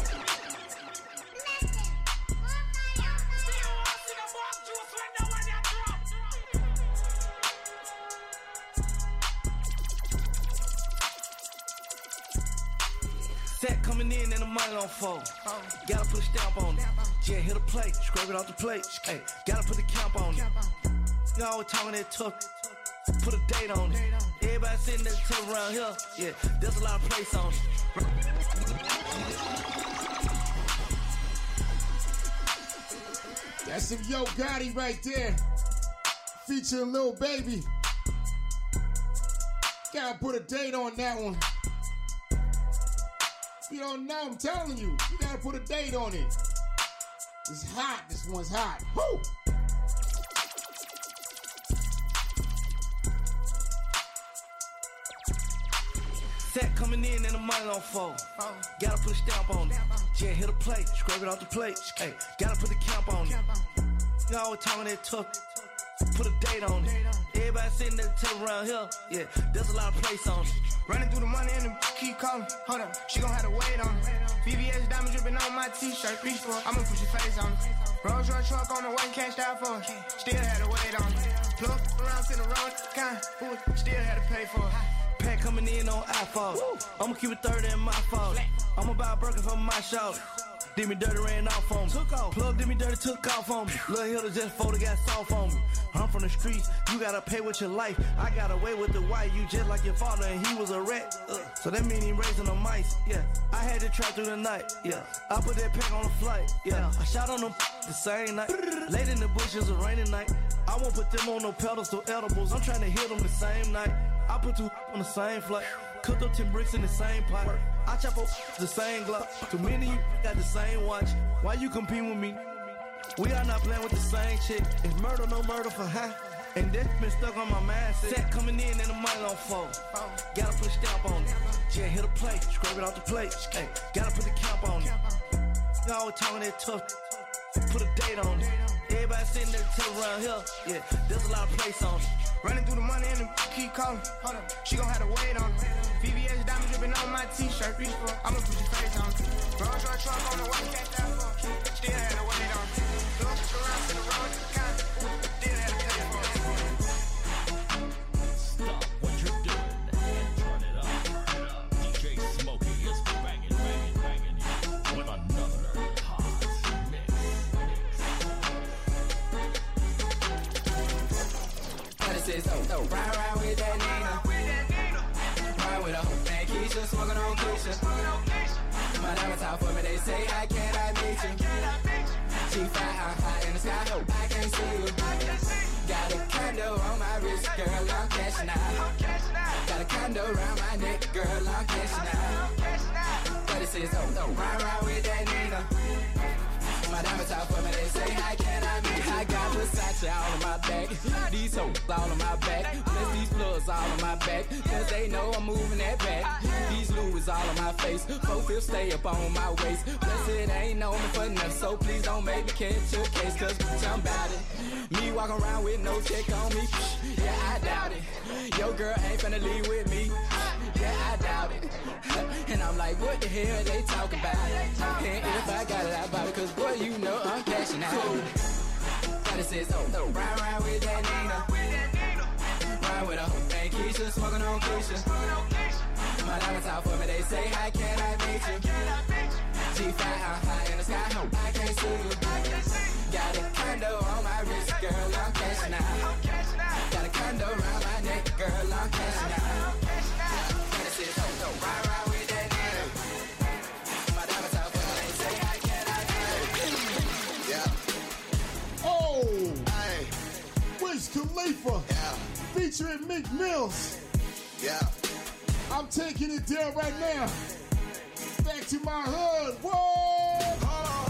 S22: Set coming in and the money on fold. Gotta put a stamp on it. Yeah, hit a plate, scrape it off the plate. Hey, gotta put the camp on it. You always talking that tough. Put a date on it. Everybody sitting there tough around here. Yeah, there's a lot of place on it.
S6: That's some Yo Gotti right there. Featuring Lil Baby. Gotta put a date on that one. You don't know, I'm telling you. You gotta put a date on it. It's hot. This one's hot. Woo!
S22: Set coming in and the money on fold. Gotta put a stamp on it. Yeah, hit a plate, scrape it off the plate. Hey, gotta put the camp on it. You always talking that tough. Put a date on it. Everybody sitting there tough around here. Yeah, there's a lot of place on it.
S23: Running through the money and the keep calling. Hold up, she gon' have to wait on it. V V S diamond dripping on my t-shirt. Reach for it, I'ma put your face on it. Rolls Royce truck on the way, cashed out for it. Still had to wait on it. Plug around to the road, kind of, still had to pay for it.
S22: Pack coming in on iPhone. I'ma keep it thirty in my fault. I'ma buy a burger for my show. Did me dirty, ran off on me. Took off. Plug did me dirty, took off on me. Lil' Hilda just folded, got soft on me. I'm from the streets, you gotta pay with your life. I got away with the white, you just like your father, and he was a rat. Uh, so that mean he raising the mice, yeah. I had to trap through the night, yeah. I put that pack on the flight, yeah. I shot on them the same night. Late in the bushes, a rainy night. I won't put them on no pedestal edibles. I'm trying to hit them the same night. I put two on the same flight. Cooked up ten bricks in the same pot. I chop up the same Glock. Too many of you got the same watch. Why you compete with me? We are not playing with the same chick. It's murder, no murder for high. And that's been stuck on my mindset. Set coming in and the money on fold. Gotta put a stamp on it. Yeah, hit a plate, scrape it off the plate. Hey, gotta put the cap on it. You always talking that tough. Put a date on it. Everybody sitting there tough around here. Yeah, there's a lot of place on it.
S23: Running through the money and the keep calling. Hold up, she gon' have to wait on it. V V S diamond dripping on my t-shirt. I'ma put your face on it. Rolls Royce truck on the way, can't stop for it. Still had to wait on it. Look around to the road, kind of. Still had to pay for it.
S8: Stop what you're doing and turn it up. D J Smokey is banging, banging, banging you with another hot mix.
S2: Says, oh, oh, ride, ride with that Nina. Ride with a whole man, Keisha, smoking on Keisha. My diamonds out for me, they say, how can I meet you? She fly out high in the sky, hope I can't see you. Got a condo on my wrist, girl, I'm cashing out. Got a condo around my neck, girl, I'm cashing out. thirty-six, oh, oh, ride, ride with that Nina. My diamonds out for me, they say, how can I meet you? I got Versace all on my back, these hoes all on my back, plus these plugs all on my back, cause they know I'm moving that back. These Louis all on my face, four-fifths stay up on my waist, plus it ain't known me for nothing, so please don't make me catch a case, cause bitch, I'm bout it. Me walking around with no check on me, yeah, I doubt it. Your girl ain't finna leave with me, yeah, I doubt it. And I'm like, what the hell they talking about? And if I got it, I bought it, cause boy, you know I'm cashing out. Daddy says, oh, no, ride, ride with that Nina. Ride with a whole thing, Keisha, smoking on Keisha. My diamonds out for me, they say, how can I meet you? G five out high in the sky, no, I can't see you. Got a condo on my wrist, girl, I'm cashing out. Got a condo around my neck, girl, I'm cashing out. Daddy says, oh, no, ride, ride with that Nina. My diamonds out for me, they say, how can I meet you?
S6: Yeah. Oh, hey, Wiz Khalifa, yeah, featuring Meek Mills.
S15: Yeah,
S6: I'm taking it down right now. Back to my hood. Whoa!
S11: Hold on,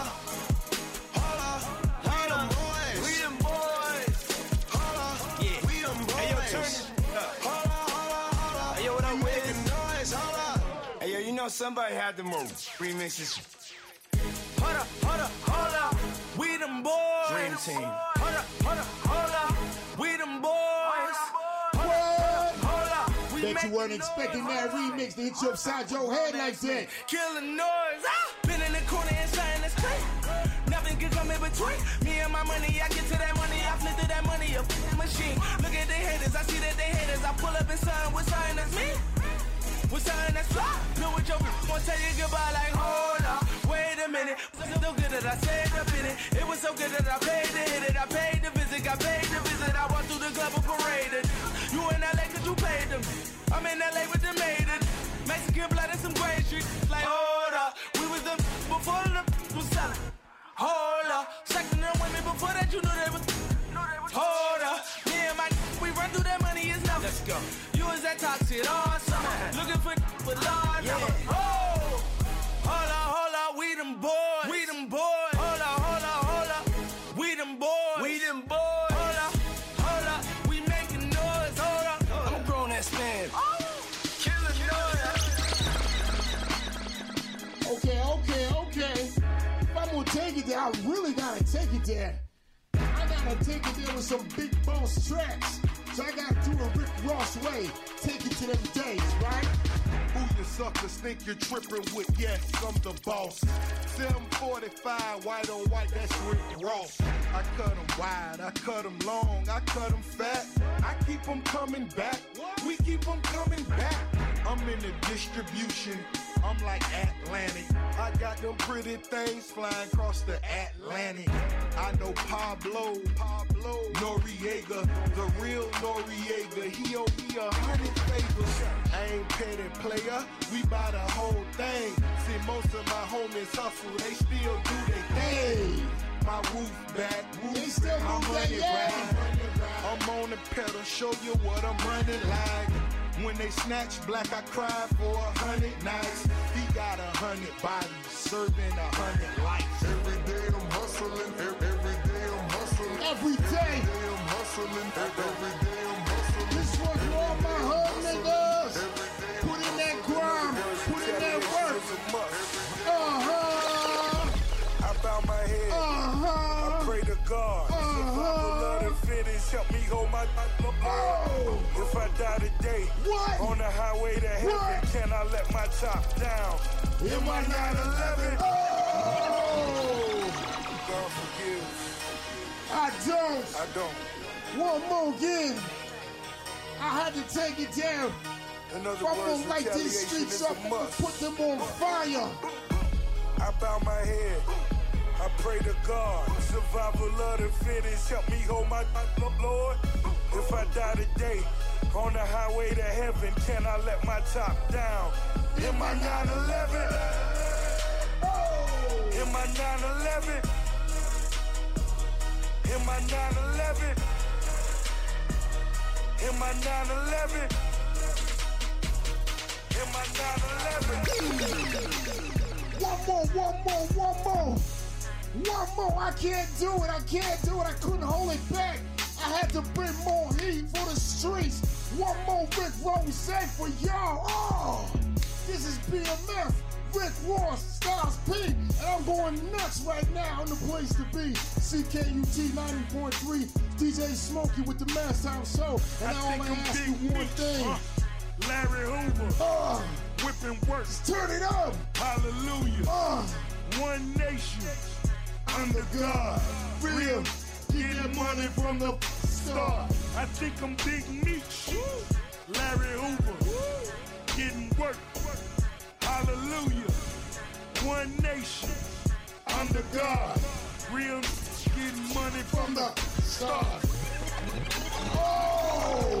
S11: hold on, hold on. We them boys. We them boys. Hold on. Yeah. We them boys. Hey, yo, turn it up. Hold on, hold on, hold on. Hey, yo, what up, Wiz? Making noise. Hold on. Hey, yo, you know somebody had to move. Remixes. Hold up, hold up, hold up. We them boys. Dream team. Hold up, hold up, hold up. We them boys. Hold up, hold up. We
S6: Bet you weren't expecting that remix to hit you upside your head like that.
S23: Killing noise. Ah! Been in the corner and something that's crazy. Nothing can come in between. Me and my money, I get to that money. I flip to that money, a f***ing machine. Look at the haters, I see that they haters. I pull up in something with something that's me. With something that's fly. Know what your bitch won't tell you goodbye like, hold up. Wait a minute. Was it so good that I stayed up in it? It was so good that I paid to hit it. I paid to visit, got paid to visit. I walked through the club and paraded. You in L A cause you paid them. I'm in L A with the maiden. Mexican blood and some gray street. Like, hold up. We was the before the was selling. Hold up. Second the women before that you knew they was. Hold up. Me and my we run through that money is nothing. Let's go. You was that toxic all summer. Looking for with large yeah. Number. Oh. Hold up, hold up. We them boys. We them boys. Hold up, hold up, hold up. We them boys. We them boys. Hold up, hold up. We making noise. Hold up. I'm a grown ass man. Oh. Killing noise.
S6: Okay, okay, okay. If I'm gonna take it there, I really gotta take it there. I gotta take it there with some big boss tracks. So I gotta do a Rick Ross way. Take it to them days, right?
S17: Who you suckers think you're tripping with? Yes, I'm the boss. seven forty-five, white on white, that's Rick Ross. I cut them wide, I cut them long, I cut them fat. I keep them coming back, we keep them coming back. I'm in the distribution, I'm like Atlantic. I got them pretty things flying across the Atlantic. I know Pablo, Pablo Noriega, the real Noriega. He owe me a hundred favors. I ain't petty player, we buy the whole thing. See, most of my homies hustle, they still do their thing. My roof back, roof still my money ride. I'm on the pedal, show you what I'm running like. When they snatch black, I cry for a hundred nights. He got a hundred bodies, serving a hundred lives. Every day I'm hustling, every, every day I'm hustling.
S6: Every day.
S17: Every day I'm hustling, every day I'm hustling.
S6: This one's for all my hood niggas. Put in that grind.
S17: help me hold my oh. If I die today, what? On the highway to heaven, what? Can I let my top down? In my nine eleven. Oh. God forgives.
S6: I don't.
S17: I don't.
S6: One more again. I had to take it down.
S17: In other
S6: if I'm
S17: words,
S6: gonna light these streets up and put them on fire.
S17: I bow my head. I pray to God. Survival of the fittest. Help me hold my Lord. If I die today, on the highway to heaven, can I let my top down? In my nine eleven. Oh. In my nine eleven. In my nine eleven. In my nine eleven. In my nine eleven.
S6: One more, one more, one more. One more. I can't do it. I can't do it. I couldn't hold it back. I had to bring more heat for the streets. One more Rick Ross for y'all. Oh, this is B M F. Rick Ross, Styles P, and I'm going nuts right now in the place to be. C K U T ninety point three, D J Smokey with the Mass Time Show. And I, I only ask you one thing.
S17: Uh, Larry Hoover,
S6: uh,
S17: whipping work.
S6: Turn it up.
S17: Hallelujah.
S6: Uh,
S17: One nation, under God. Real, getting money from the start. I think I'm Big Meech. Larry Hoover, getting work. Hallelujah. One nation, under God. Real, getting money from the start.
S6: Oh!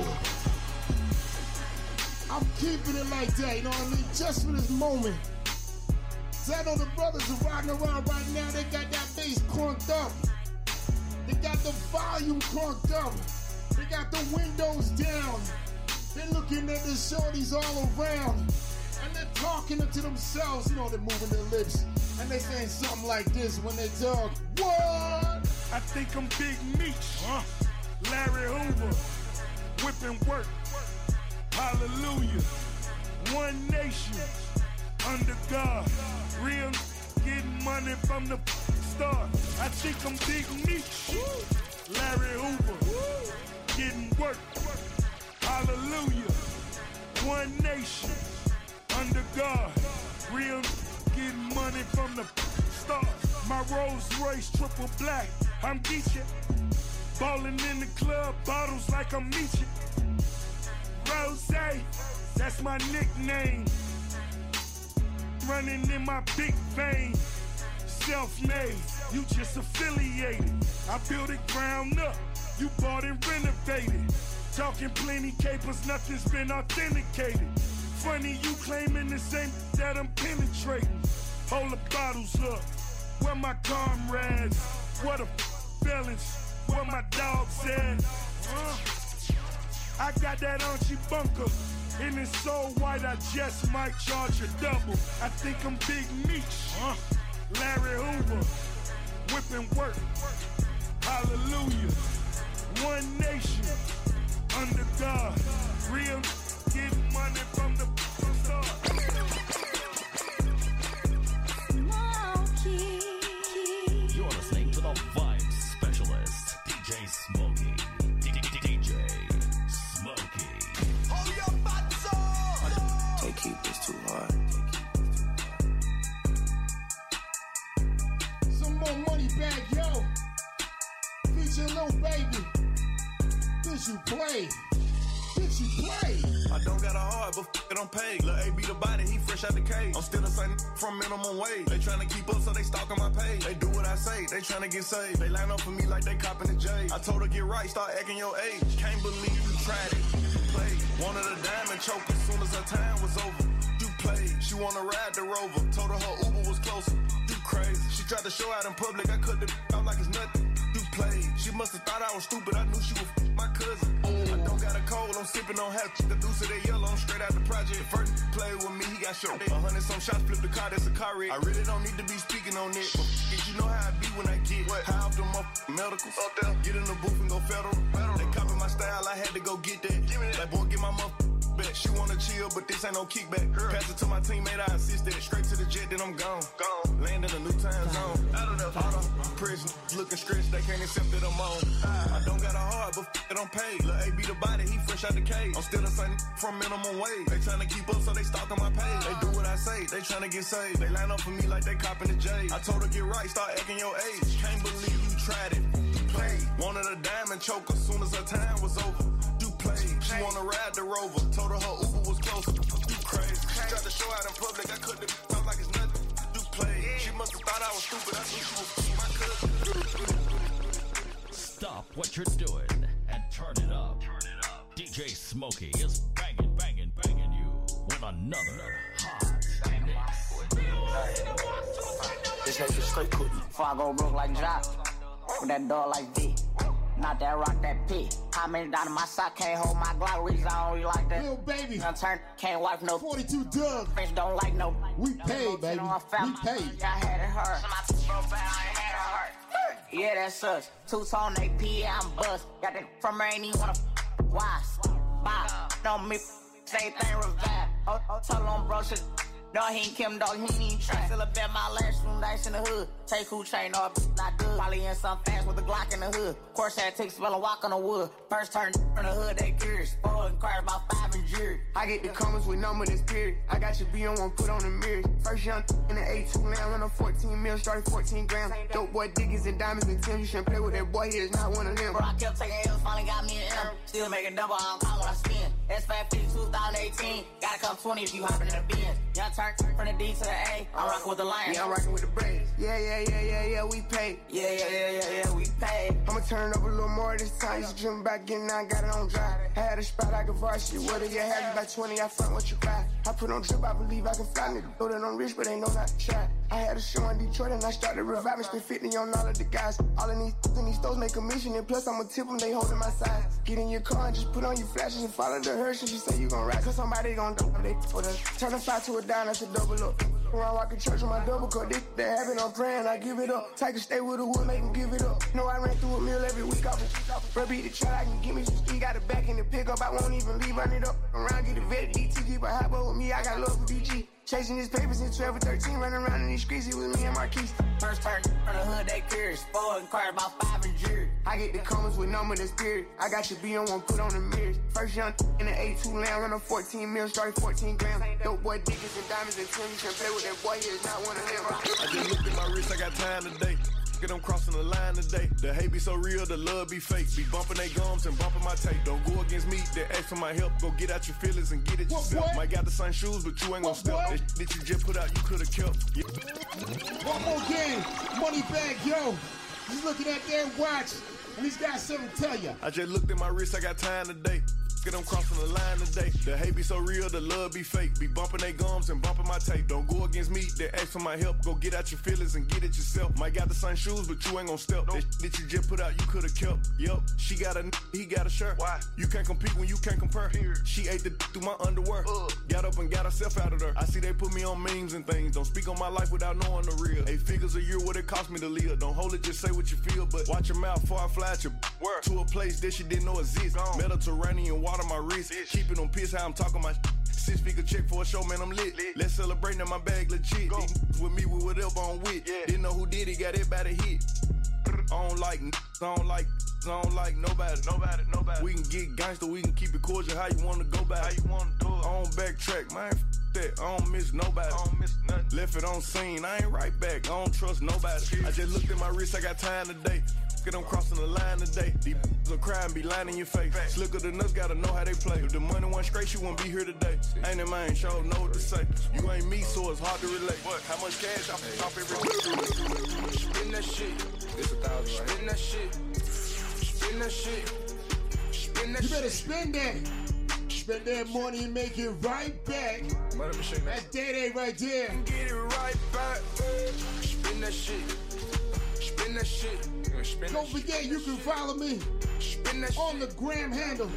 S6: I'm keeping it like that, you know what I mean? Just for this moment. So I know the brothers are riding around right now, they got that bass crunked up. They got the volume crunked up. They got the windows down. They're looking at the shorties all around. And they're talking to themselves, you know, they're moving their lips. And they saying something like this when they talk. What?
S17: I think I'm Big Meech. Huh? Larry Hoover, whipping work. Hallelujah. One nation, under God. Real, getting money from the start. I think I'm Big Meech. Larry Hoover, getting work. Hallelujah. One nation, under God. Real, getting money from the start. My Rolls Royce triple black. I'm Geechee. Ballin' in the club, bottles like I'm Meechee. Rose, that's my nickname. Running in my big vein. Self-made, you just affiliated. I built it ground up, you bought and renovated. Talking plenty capers, nothing's been authenticated. Funny you claiming the same that I'm penetrating. Hold the bottles up, where my comrades? What a felons, where my dogs at? Uh. I got that Archie bunker, and it's so white I just might charge a double. I think I'm Big Meech, huh? Larry Hoover, whipping work. Hallelujah. One nation, under God. Real, getting money from the start.
S8: You're listening to the Vibe Specialist, D J Smokey. D J Smokey.
S15: Hold your butts on! Take keep this too hard.
S6: Some more money back, yo. Feature Lil Baby. Did you play? Did you play?
S12: I don't got a heart, but f it, I'm paid. Lil' A be the body, he fresh out the cage. I'm still the same from minimum wage. They tryna keep up, so they stalking my page. They do what I say, they tryna get saved. They line up for me like they copping the J. I told her get right, start acting your age. Can't believe you tried it. You played. Wanted a diamond choke as soon as her time was over. You played. She wanna ride the Rover. Told her her Uber was closer. You crazy. She tried to show out in public. I cut the out like it's nothing. You played. She must have thought I was stupid. I knew she was my cousin. I don't got a cold. I'm sipping on half. The deuce of that yellow. I'm straight out the project. First play with me, he got shot. A hundred some shots, flip the car. That's a car wreck. I really don't need to be speaking on it. But you know how I be when I get what? High off them up medicals. Up there. Get in the booth and go federal. federal. They copy my style. I had to go get that. Give me that. Like boy, get my mother back. She wanna cheat
S15: deal, but this ain't no kickback. Pass it to my teammate, I insist that. Straight to the jet, then I'm gone. Gone. Land in a new time zone. Out of the auto. Prison. Looking stretched, they can't accept that I'm on. I don't got a heart, but f it, I'm paid. Lil' A be the body, he fresh out the cage. I'm still the same from minimum wage. They tryna keep up, so they stalking my page. They do what I say, they tryna get saved. They line up for me like they copping the J. I told her get right, start acting your age. Can't believe you tried it. Play. Wanted a diamond choke as soon as her time was over. You played. She wanna ride the Rover. Told her her Uber was closer. You crazy. She tried to show out in public. I couldn't talk like it's nothing. You played. She must have thought I was stupid. I knew she was my cousin.
S8: Stop what you're doing and turn it up. Turn it up. D J Smokey is banging, banging, banging you with another hot mix.
S3: This nigga straight cookie. Before I go broke like Jock, with that dog like V. Not that rock, that P. How many down in my sock can't hold my Glock? Reason I don't really like that.
S6: Yo, baby.
S3: I turn, can't wipe no.
S6: forty-two Doug.
S3: Bitch don't like no.
S6: We paid, baby. We paid.
S3: I had it hurt. So my broke back, I ain't had it hurt. Yeah, that sucks. Two-tone A P, yeah, I'm bust. Got that from her, ain't even wanna. Why? Bye. Don't me. Same thing, revive. Oh, oh, tell on bro shit. Dog, he ain't Kim, dog, he ain't even try. Still a bet my last room dice in the hood. Take who chain, no, not good. Probably in some fast with a Glock in the hood. Of course, that take spell and walk on the wood. First turn in the hood, they curious. Spoiling cars about five and jury.
S23: I get the comments with number and spirit. I got your B on one, put on the mirrors. First young in the A two lamb, on a fourteen mil, started fourteen grams. Dope boy diggers and diamonds and Tim. You shouldn't play with that boy, he is not one of them.
S3: Bro, I kept taking L's, finally got me an M. Still making double, I don't count when I spin. S five fifty two thousand eighteen. Gotta come twenty if you hopping in the bin. Young turn from the D to the A. I'm rocking with the Lions.
S23: Yeah, I'm rocking with the Braves. Yeah, yeah, yeah, yeah, yeah, we paid.
S3: Yeah, yeah, yeah, yeah, yeah, we paid.
S23: I'ma turn it up a little more this time. Used to dream about getting out, got it on dry. I had a spot like a varsity. What if you had you by twenty? I front what you cry. I put on drip, I believe I can fly. Nigga, know that I'm rich, but they know not to try. I had a show in Detroit and I started reviving. Spent fifty on all of the guys. All of these in these stores make a mission. And plus I'ma tip them, they holding my side. Get in your car and just put on your flashes and follow the hearse. And you say you gon' ride, cause somebody gon' do it. They put us. Turn a five to a dime, that's a double up. Around walking church with my double cut. This they having, I'm praying, I give it up. Take a stay with the wood, make them give it up. Know I ran through a meal every week off a Bro, beat the shot, I can give me some ski. Got it back in the pickup, I won't even leave, run it up. Around, get the vet, D T, keep a hot boy with me, I got love for B G. Chasing his papers since twelve or thirteen, running around in these streets, it was me and Marquise.
S3: First turn from the hood, they curious. Spoiling cars about five and jury.
S23: I get the comments with number and spirit. I got your B on one, put on the mirrors. First young in the A two lamb, run a fourteen mil, started fourteen grams. Dope boy diggers and diamonds and Tim. You shouldn't play with that boy, he is not one of them.
S15: I just looked at my wrist, I got time today. Get them crossing the line today. The hate be so real, the love be fake. Be bumping they gums and bumping my tape. Don't go against me, they ask for my help. Go get out your feelings and get it
S6: what,
S15: yourself.
S6: what?
S15: Might got the same shoes, but you ain't gon' step. That, that you just put out, you could've kept. Yeah.
S6: One more game, money bag, yo. You looking at their watch, and these guys something to tell you.
S15: I just looked at my wrist, I got time today. Get them crossing the line today. The hate be so real, the love be fake. Be bumping they gums and bumping my tape. Don't go against me, they ask for my help. Go get out your feelings and get it yourself. Might got the same shoes, but you ain't gon' step. That, that you just put out, you could've kept. Yup, she got a, he got a shirt. Why? You can't compete when you can't compare. Here. She ate the through my underwear. Uh. Got up and got herself out of there. I see they put me on memes and things. Don't speak on my life without knowing the real. Eight figures a year, what it cost me to live. Don't hold it, just say what you feel. But watch your mouth before I fly at your word. To a place that she didn't know exists. Mediterranean water my wrist. Bitch. Keep it on piss, how I'm talking my six figure check for a show, man, I'm lit. lit. Let's celebrate, now my bag legit. Go. These with me with whatever I'm with. Yeah. Didn't know who did it, got everybody hit. I don't like, I don't like, I don't like nobody. Nobody, nobody. We can get gangster, we can keep it cordial. How you wanna go back? How you wanna do it? I don't backtrack, man. F that. I don't miss nobody. I don't miss nothing. Left it on scene, I ain't right back. I don't trust nobody. Cheers. I just looked at my wrist, I got time today. Get them crossing the line today. These will cry and be lying in your face. Fact. Slicker than us, gotta know how they play. If the money went straight, you wouldn't be here today. Ain't in mind, sure know what to say. You ain't me, so it's hard to relate. What? How much cash off, off every week?
S23: Spin that shit. It's a thousand, right? Spin that shit. Spin that shit. Spin that
S6: you
S23: shit.
S6: better spend that. Spend that money and make it right back. That's Day-Day right there.
S23: Get it right back. Spin that shit. Spin that shit. Spin
S6: Don't forget, you can follow me on the gram handle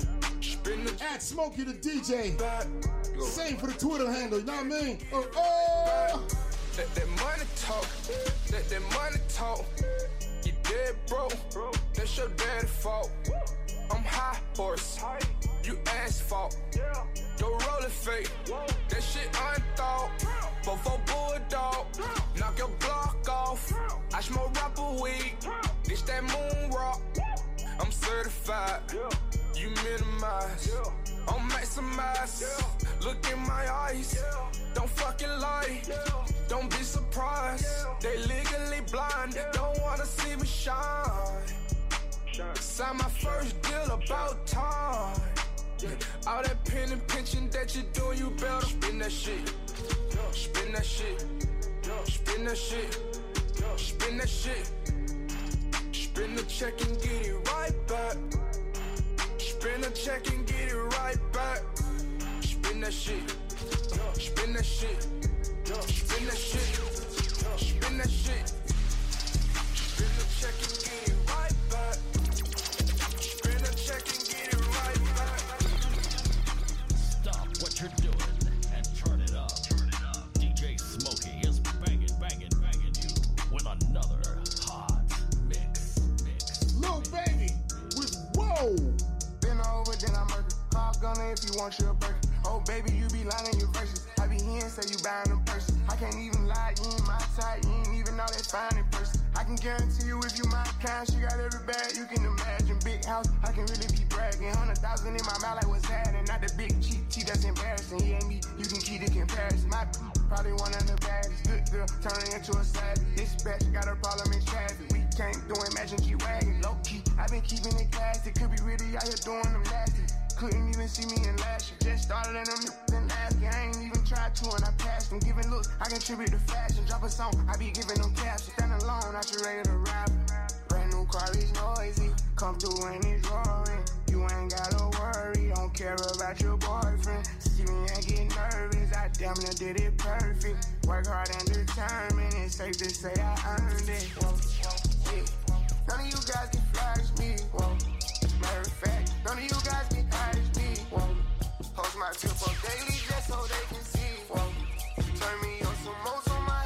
S6: at Smokey the D J. Same for the Twitter handle, you know what I mean? Oh, oh.
S23: Let that money talk. Let that money talk. You dead broke. That's your daddy's fault. I'm high horse. You
S1: asphalt. The roller fake, that shit unthought. Before bulldog, knock your block off. I smoke rapper weed, this that moon rock. I'm certified, you minimize. I'm maximize. Look in my eyes, don't fucking lie. Don't be surprised, they legally blind. Don't wanna see me shine. Sign my first deal about time. All that pen and pinching that you do, you better spin that shit. Spin that shit. Spin that shit. Spin that shit. Spin the check and get it right back. Spin the check and get it right back. Spin that shit. Spin that shit. Spin that shit. Spin that shit. Spin the check and get it right back. Spin the check and get it right back.
S8: Stop what you're doing and turn it up. D J Smokey is banging, banging, banging you with another hot mix. Mix.
S6: Lil Baby with Whoa.
S23: Been over, then I murder. Call Gunner if you want your burger. Oh, baby, you be lying your verses. I be hearing say you buying them purses. I can't even lie, you ain't my type. You ain't even know that fine in person. I can guarantee you if you my kind, she got every bag you can imagine. Big house, I can really be bragging. Hundred thousand in my mouth, like what's happening? Not the big cheap tea that's embarrassing. He ain't me, you can keep the comparison. My probably one of the baddest. Good girl, turning into a savage. This bitch got a problem in traffic. We can't do imagine G-Wagon. Low key, I been keeping it classy. Could be really out here doing them nasty. Couldn't even see me in last year. Just started in them then asking. I ain't even tried to and I passed them. Giving looks, I contribute to fashion. Drop a song, I be giving them captions. Stand alone, I should ready to rap. Brand new car is noisy. Come through and it's roaring. You ain't gotta worry, don't care about your boyfriend. See me and get nervous, I damn near did it perfect. Work hard and determined, it's safe to say I earned it. Whoa, yeah. None of you guys can flash me. Whoa. Matter of fact, none of you guys can hide me. Whoa. Post my tip up daily just so they can see. Whoa. Turn me on some more on my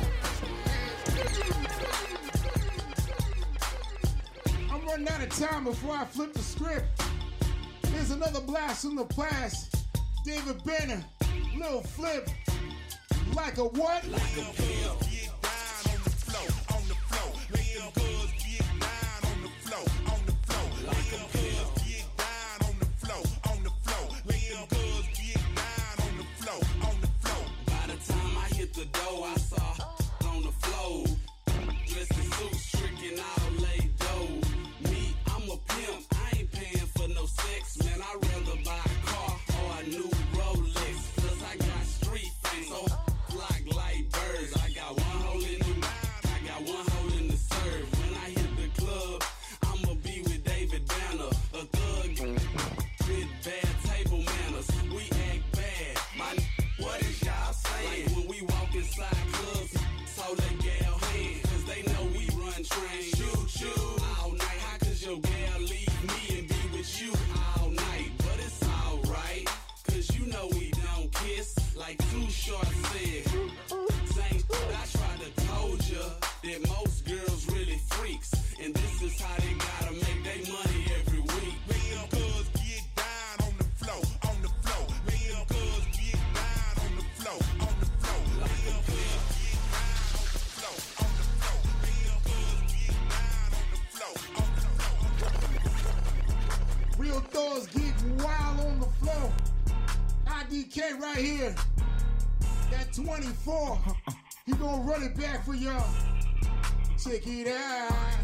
S6: I'm running out of time before I flip the script. Here's another blast from the past. David Banner, Lil Flip. Like a what? Like a pill. Get down on the floor, on the floor. Real goods get down on the floor, on the floor. Like a pill. Get down on the floor, on the floor. Real goods get down on the floor, on the floor.
S7: By the time I hit the door, I saw on the floor. Dressed in suits, tricking all laid dough. Me, I'm a pimp, I ain't paying for no sex. Man, I'd rather buy a car or a new Rolex. Cause I got street fame, so flock like birds. I got one hole in the I got one hole in the serve. When I hit the club, I'ma be with David Banner, a thug with bad table manners. We act bad, my what is y'all saying? Like when we walk inside clubs, so they gal hands, cause they know we run trains. Shoot, shoot, all night. How could your gal leave me and be with you all night? But it's alright, cause you know we don't kiss, like Too Short said. Same shit I tried to told ya, that most girls really freaks, and this is how they gotta make their money every week.
S17: Real goods get down on the floor, on the floor. Real goods get down on the floor, on the floor. Real goods get down on the floor, on the floor. Real goods get down on the floor, on the floor.
S6: Real thugs get wild on the floor. I D K right here. That twenty-four. He gonna run it back for y'all. Check it out.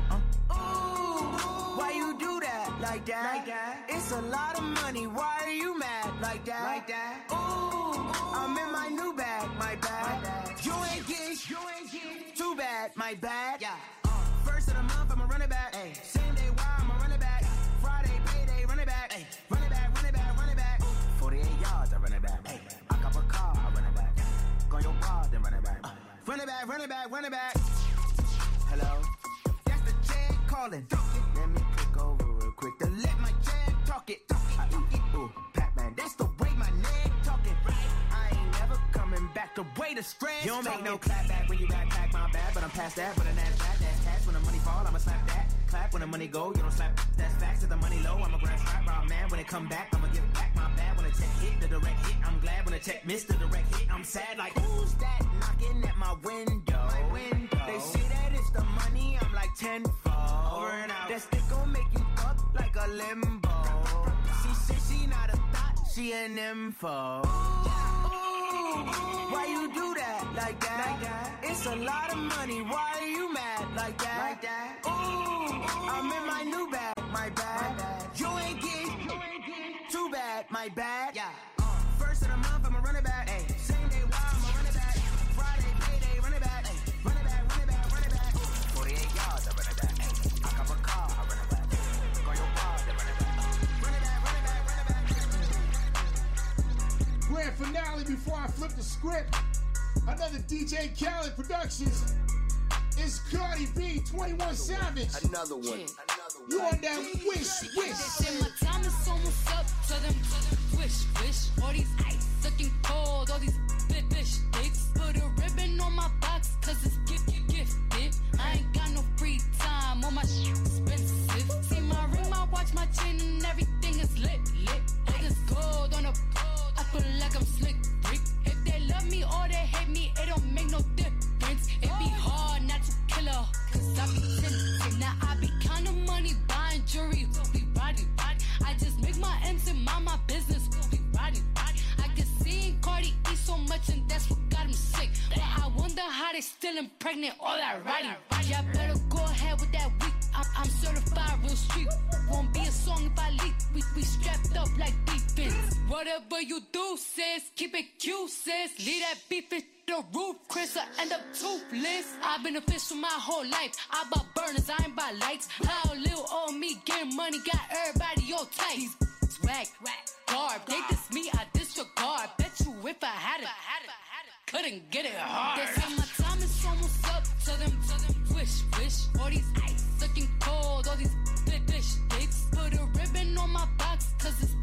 S23: Ooh, why you do that like that? Like that? It's a lot of money. Why are you mad like that? Like that? Ooh, I'm in my new bag, my bad. My bad. You ain't getting, you ain't getting too bad, my bad. Yeah. Uh, first of the month, I'ma run it back. Ay. Same day, why I'ma run it back. Friday, payday, run it back. Ay. Run it back, run it back, run it back. forty-eight yards, I run it back. Ay. I cop a car, I run it back. Go on your car, then run it back. Uh, run it back, run it back, run it back. Hello? That's the check calling. Let me click over real quick to let my check talk it. I eat it, ooh, Pac-Man. That's the way my neck talking. I ain't never coming back the way the stress. You don't make no clap back when you backpack my bad, but I'm past that. But a NASDAQ, that's cash. When the money fall, I'ma slap that. Clap when the money go, you don't slap. That's facts. If the money low, I'ma grab strap. Rob man, when it come back, I'ma give it back.
S19: my bad when a check hit, the direct hit. I'm glad when a check missed the direct hit. I'm sad like, who's that knocking at my window? My window. They say that it's the money, I'm like tenfold. Over and out. That stick gon' make you up like a limbo. She said she not a thought, she an info. Ooh, why you do that like that? Like that? It's a lot of money, why are you mad like that? Like that? Ooh, I'm in my new bag, my bad. My bad. You ain't getting, you ain't getting too bad, my bad. Yeah. Uh, first of the month, I'ma run it back. Ay. Same day, wild, I'ma run it back. Friday, payday, run it back. Ay. Run it back, run it back, run it back. forty-eight yards, I run it back. Ay. I cop a car, I run it back. Go your bar, I run it back. Run it back, run it back, run it back.
S6: Grand finale before I flip the script. Another D J Khaled Productions. It's Cardi B, twenty-one Savage.
S15: Another one.
S6: You on that wish, wish.
S13: They say my time is almost up. Tell them, tell them, wish, wish. All these ice looking cold. All these big fish dicks. Put a ribbon on my box, cause it's gift, gift, gifted. I ain't got no free time. All my shit expensive. See my ring, my watch, my chain, and everything is lit, lit. All this gold on a gold. I feel like I'm slick, Rick. If they love me or they hate me, it don't make no difference. It be hard not to kill her, cause I be tempted. Now I be counting money, buying jewelry, be body, body. I just make my ends and mind my business, be body, body. I can see Cardi eat so much and that's what got him sick. But I wonder how they still impregnate all that riding. Y'all better go ahead with that week. I'm, I'm certified real street. Won't be a song if I leak. We, we strapped up like defense. Whatever you do, sis, keep it cute, sis. Leave that beef in the roof, Chris, I end up toothless. I've been a fish for my whole life. I bought burners, I ain't buy lights. How little old me getting money got everybody all tight. Swag, garb, they diss me, I disregard. Bet you if I had it, couldn't get it hard. They say my time is almost up. Tell them, tell them, wish, wish. All these ice looking cold, all these big fish dicks. Put a ribbon on my box, cause it's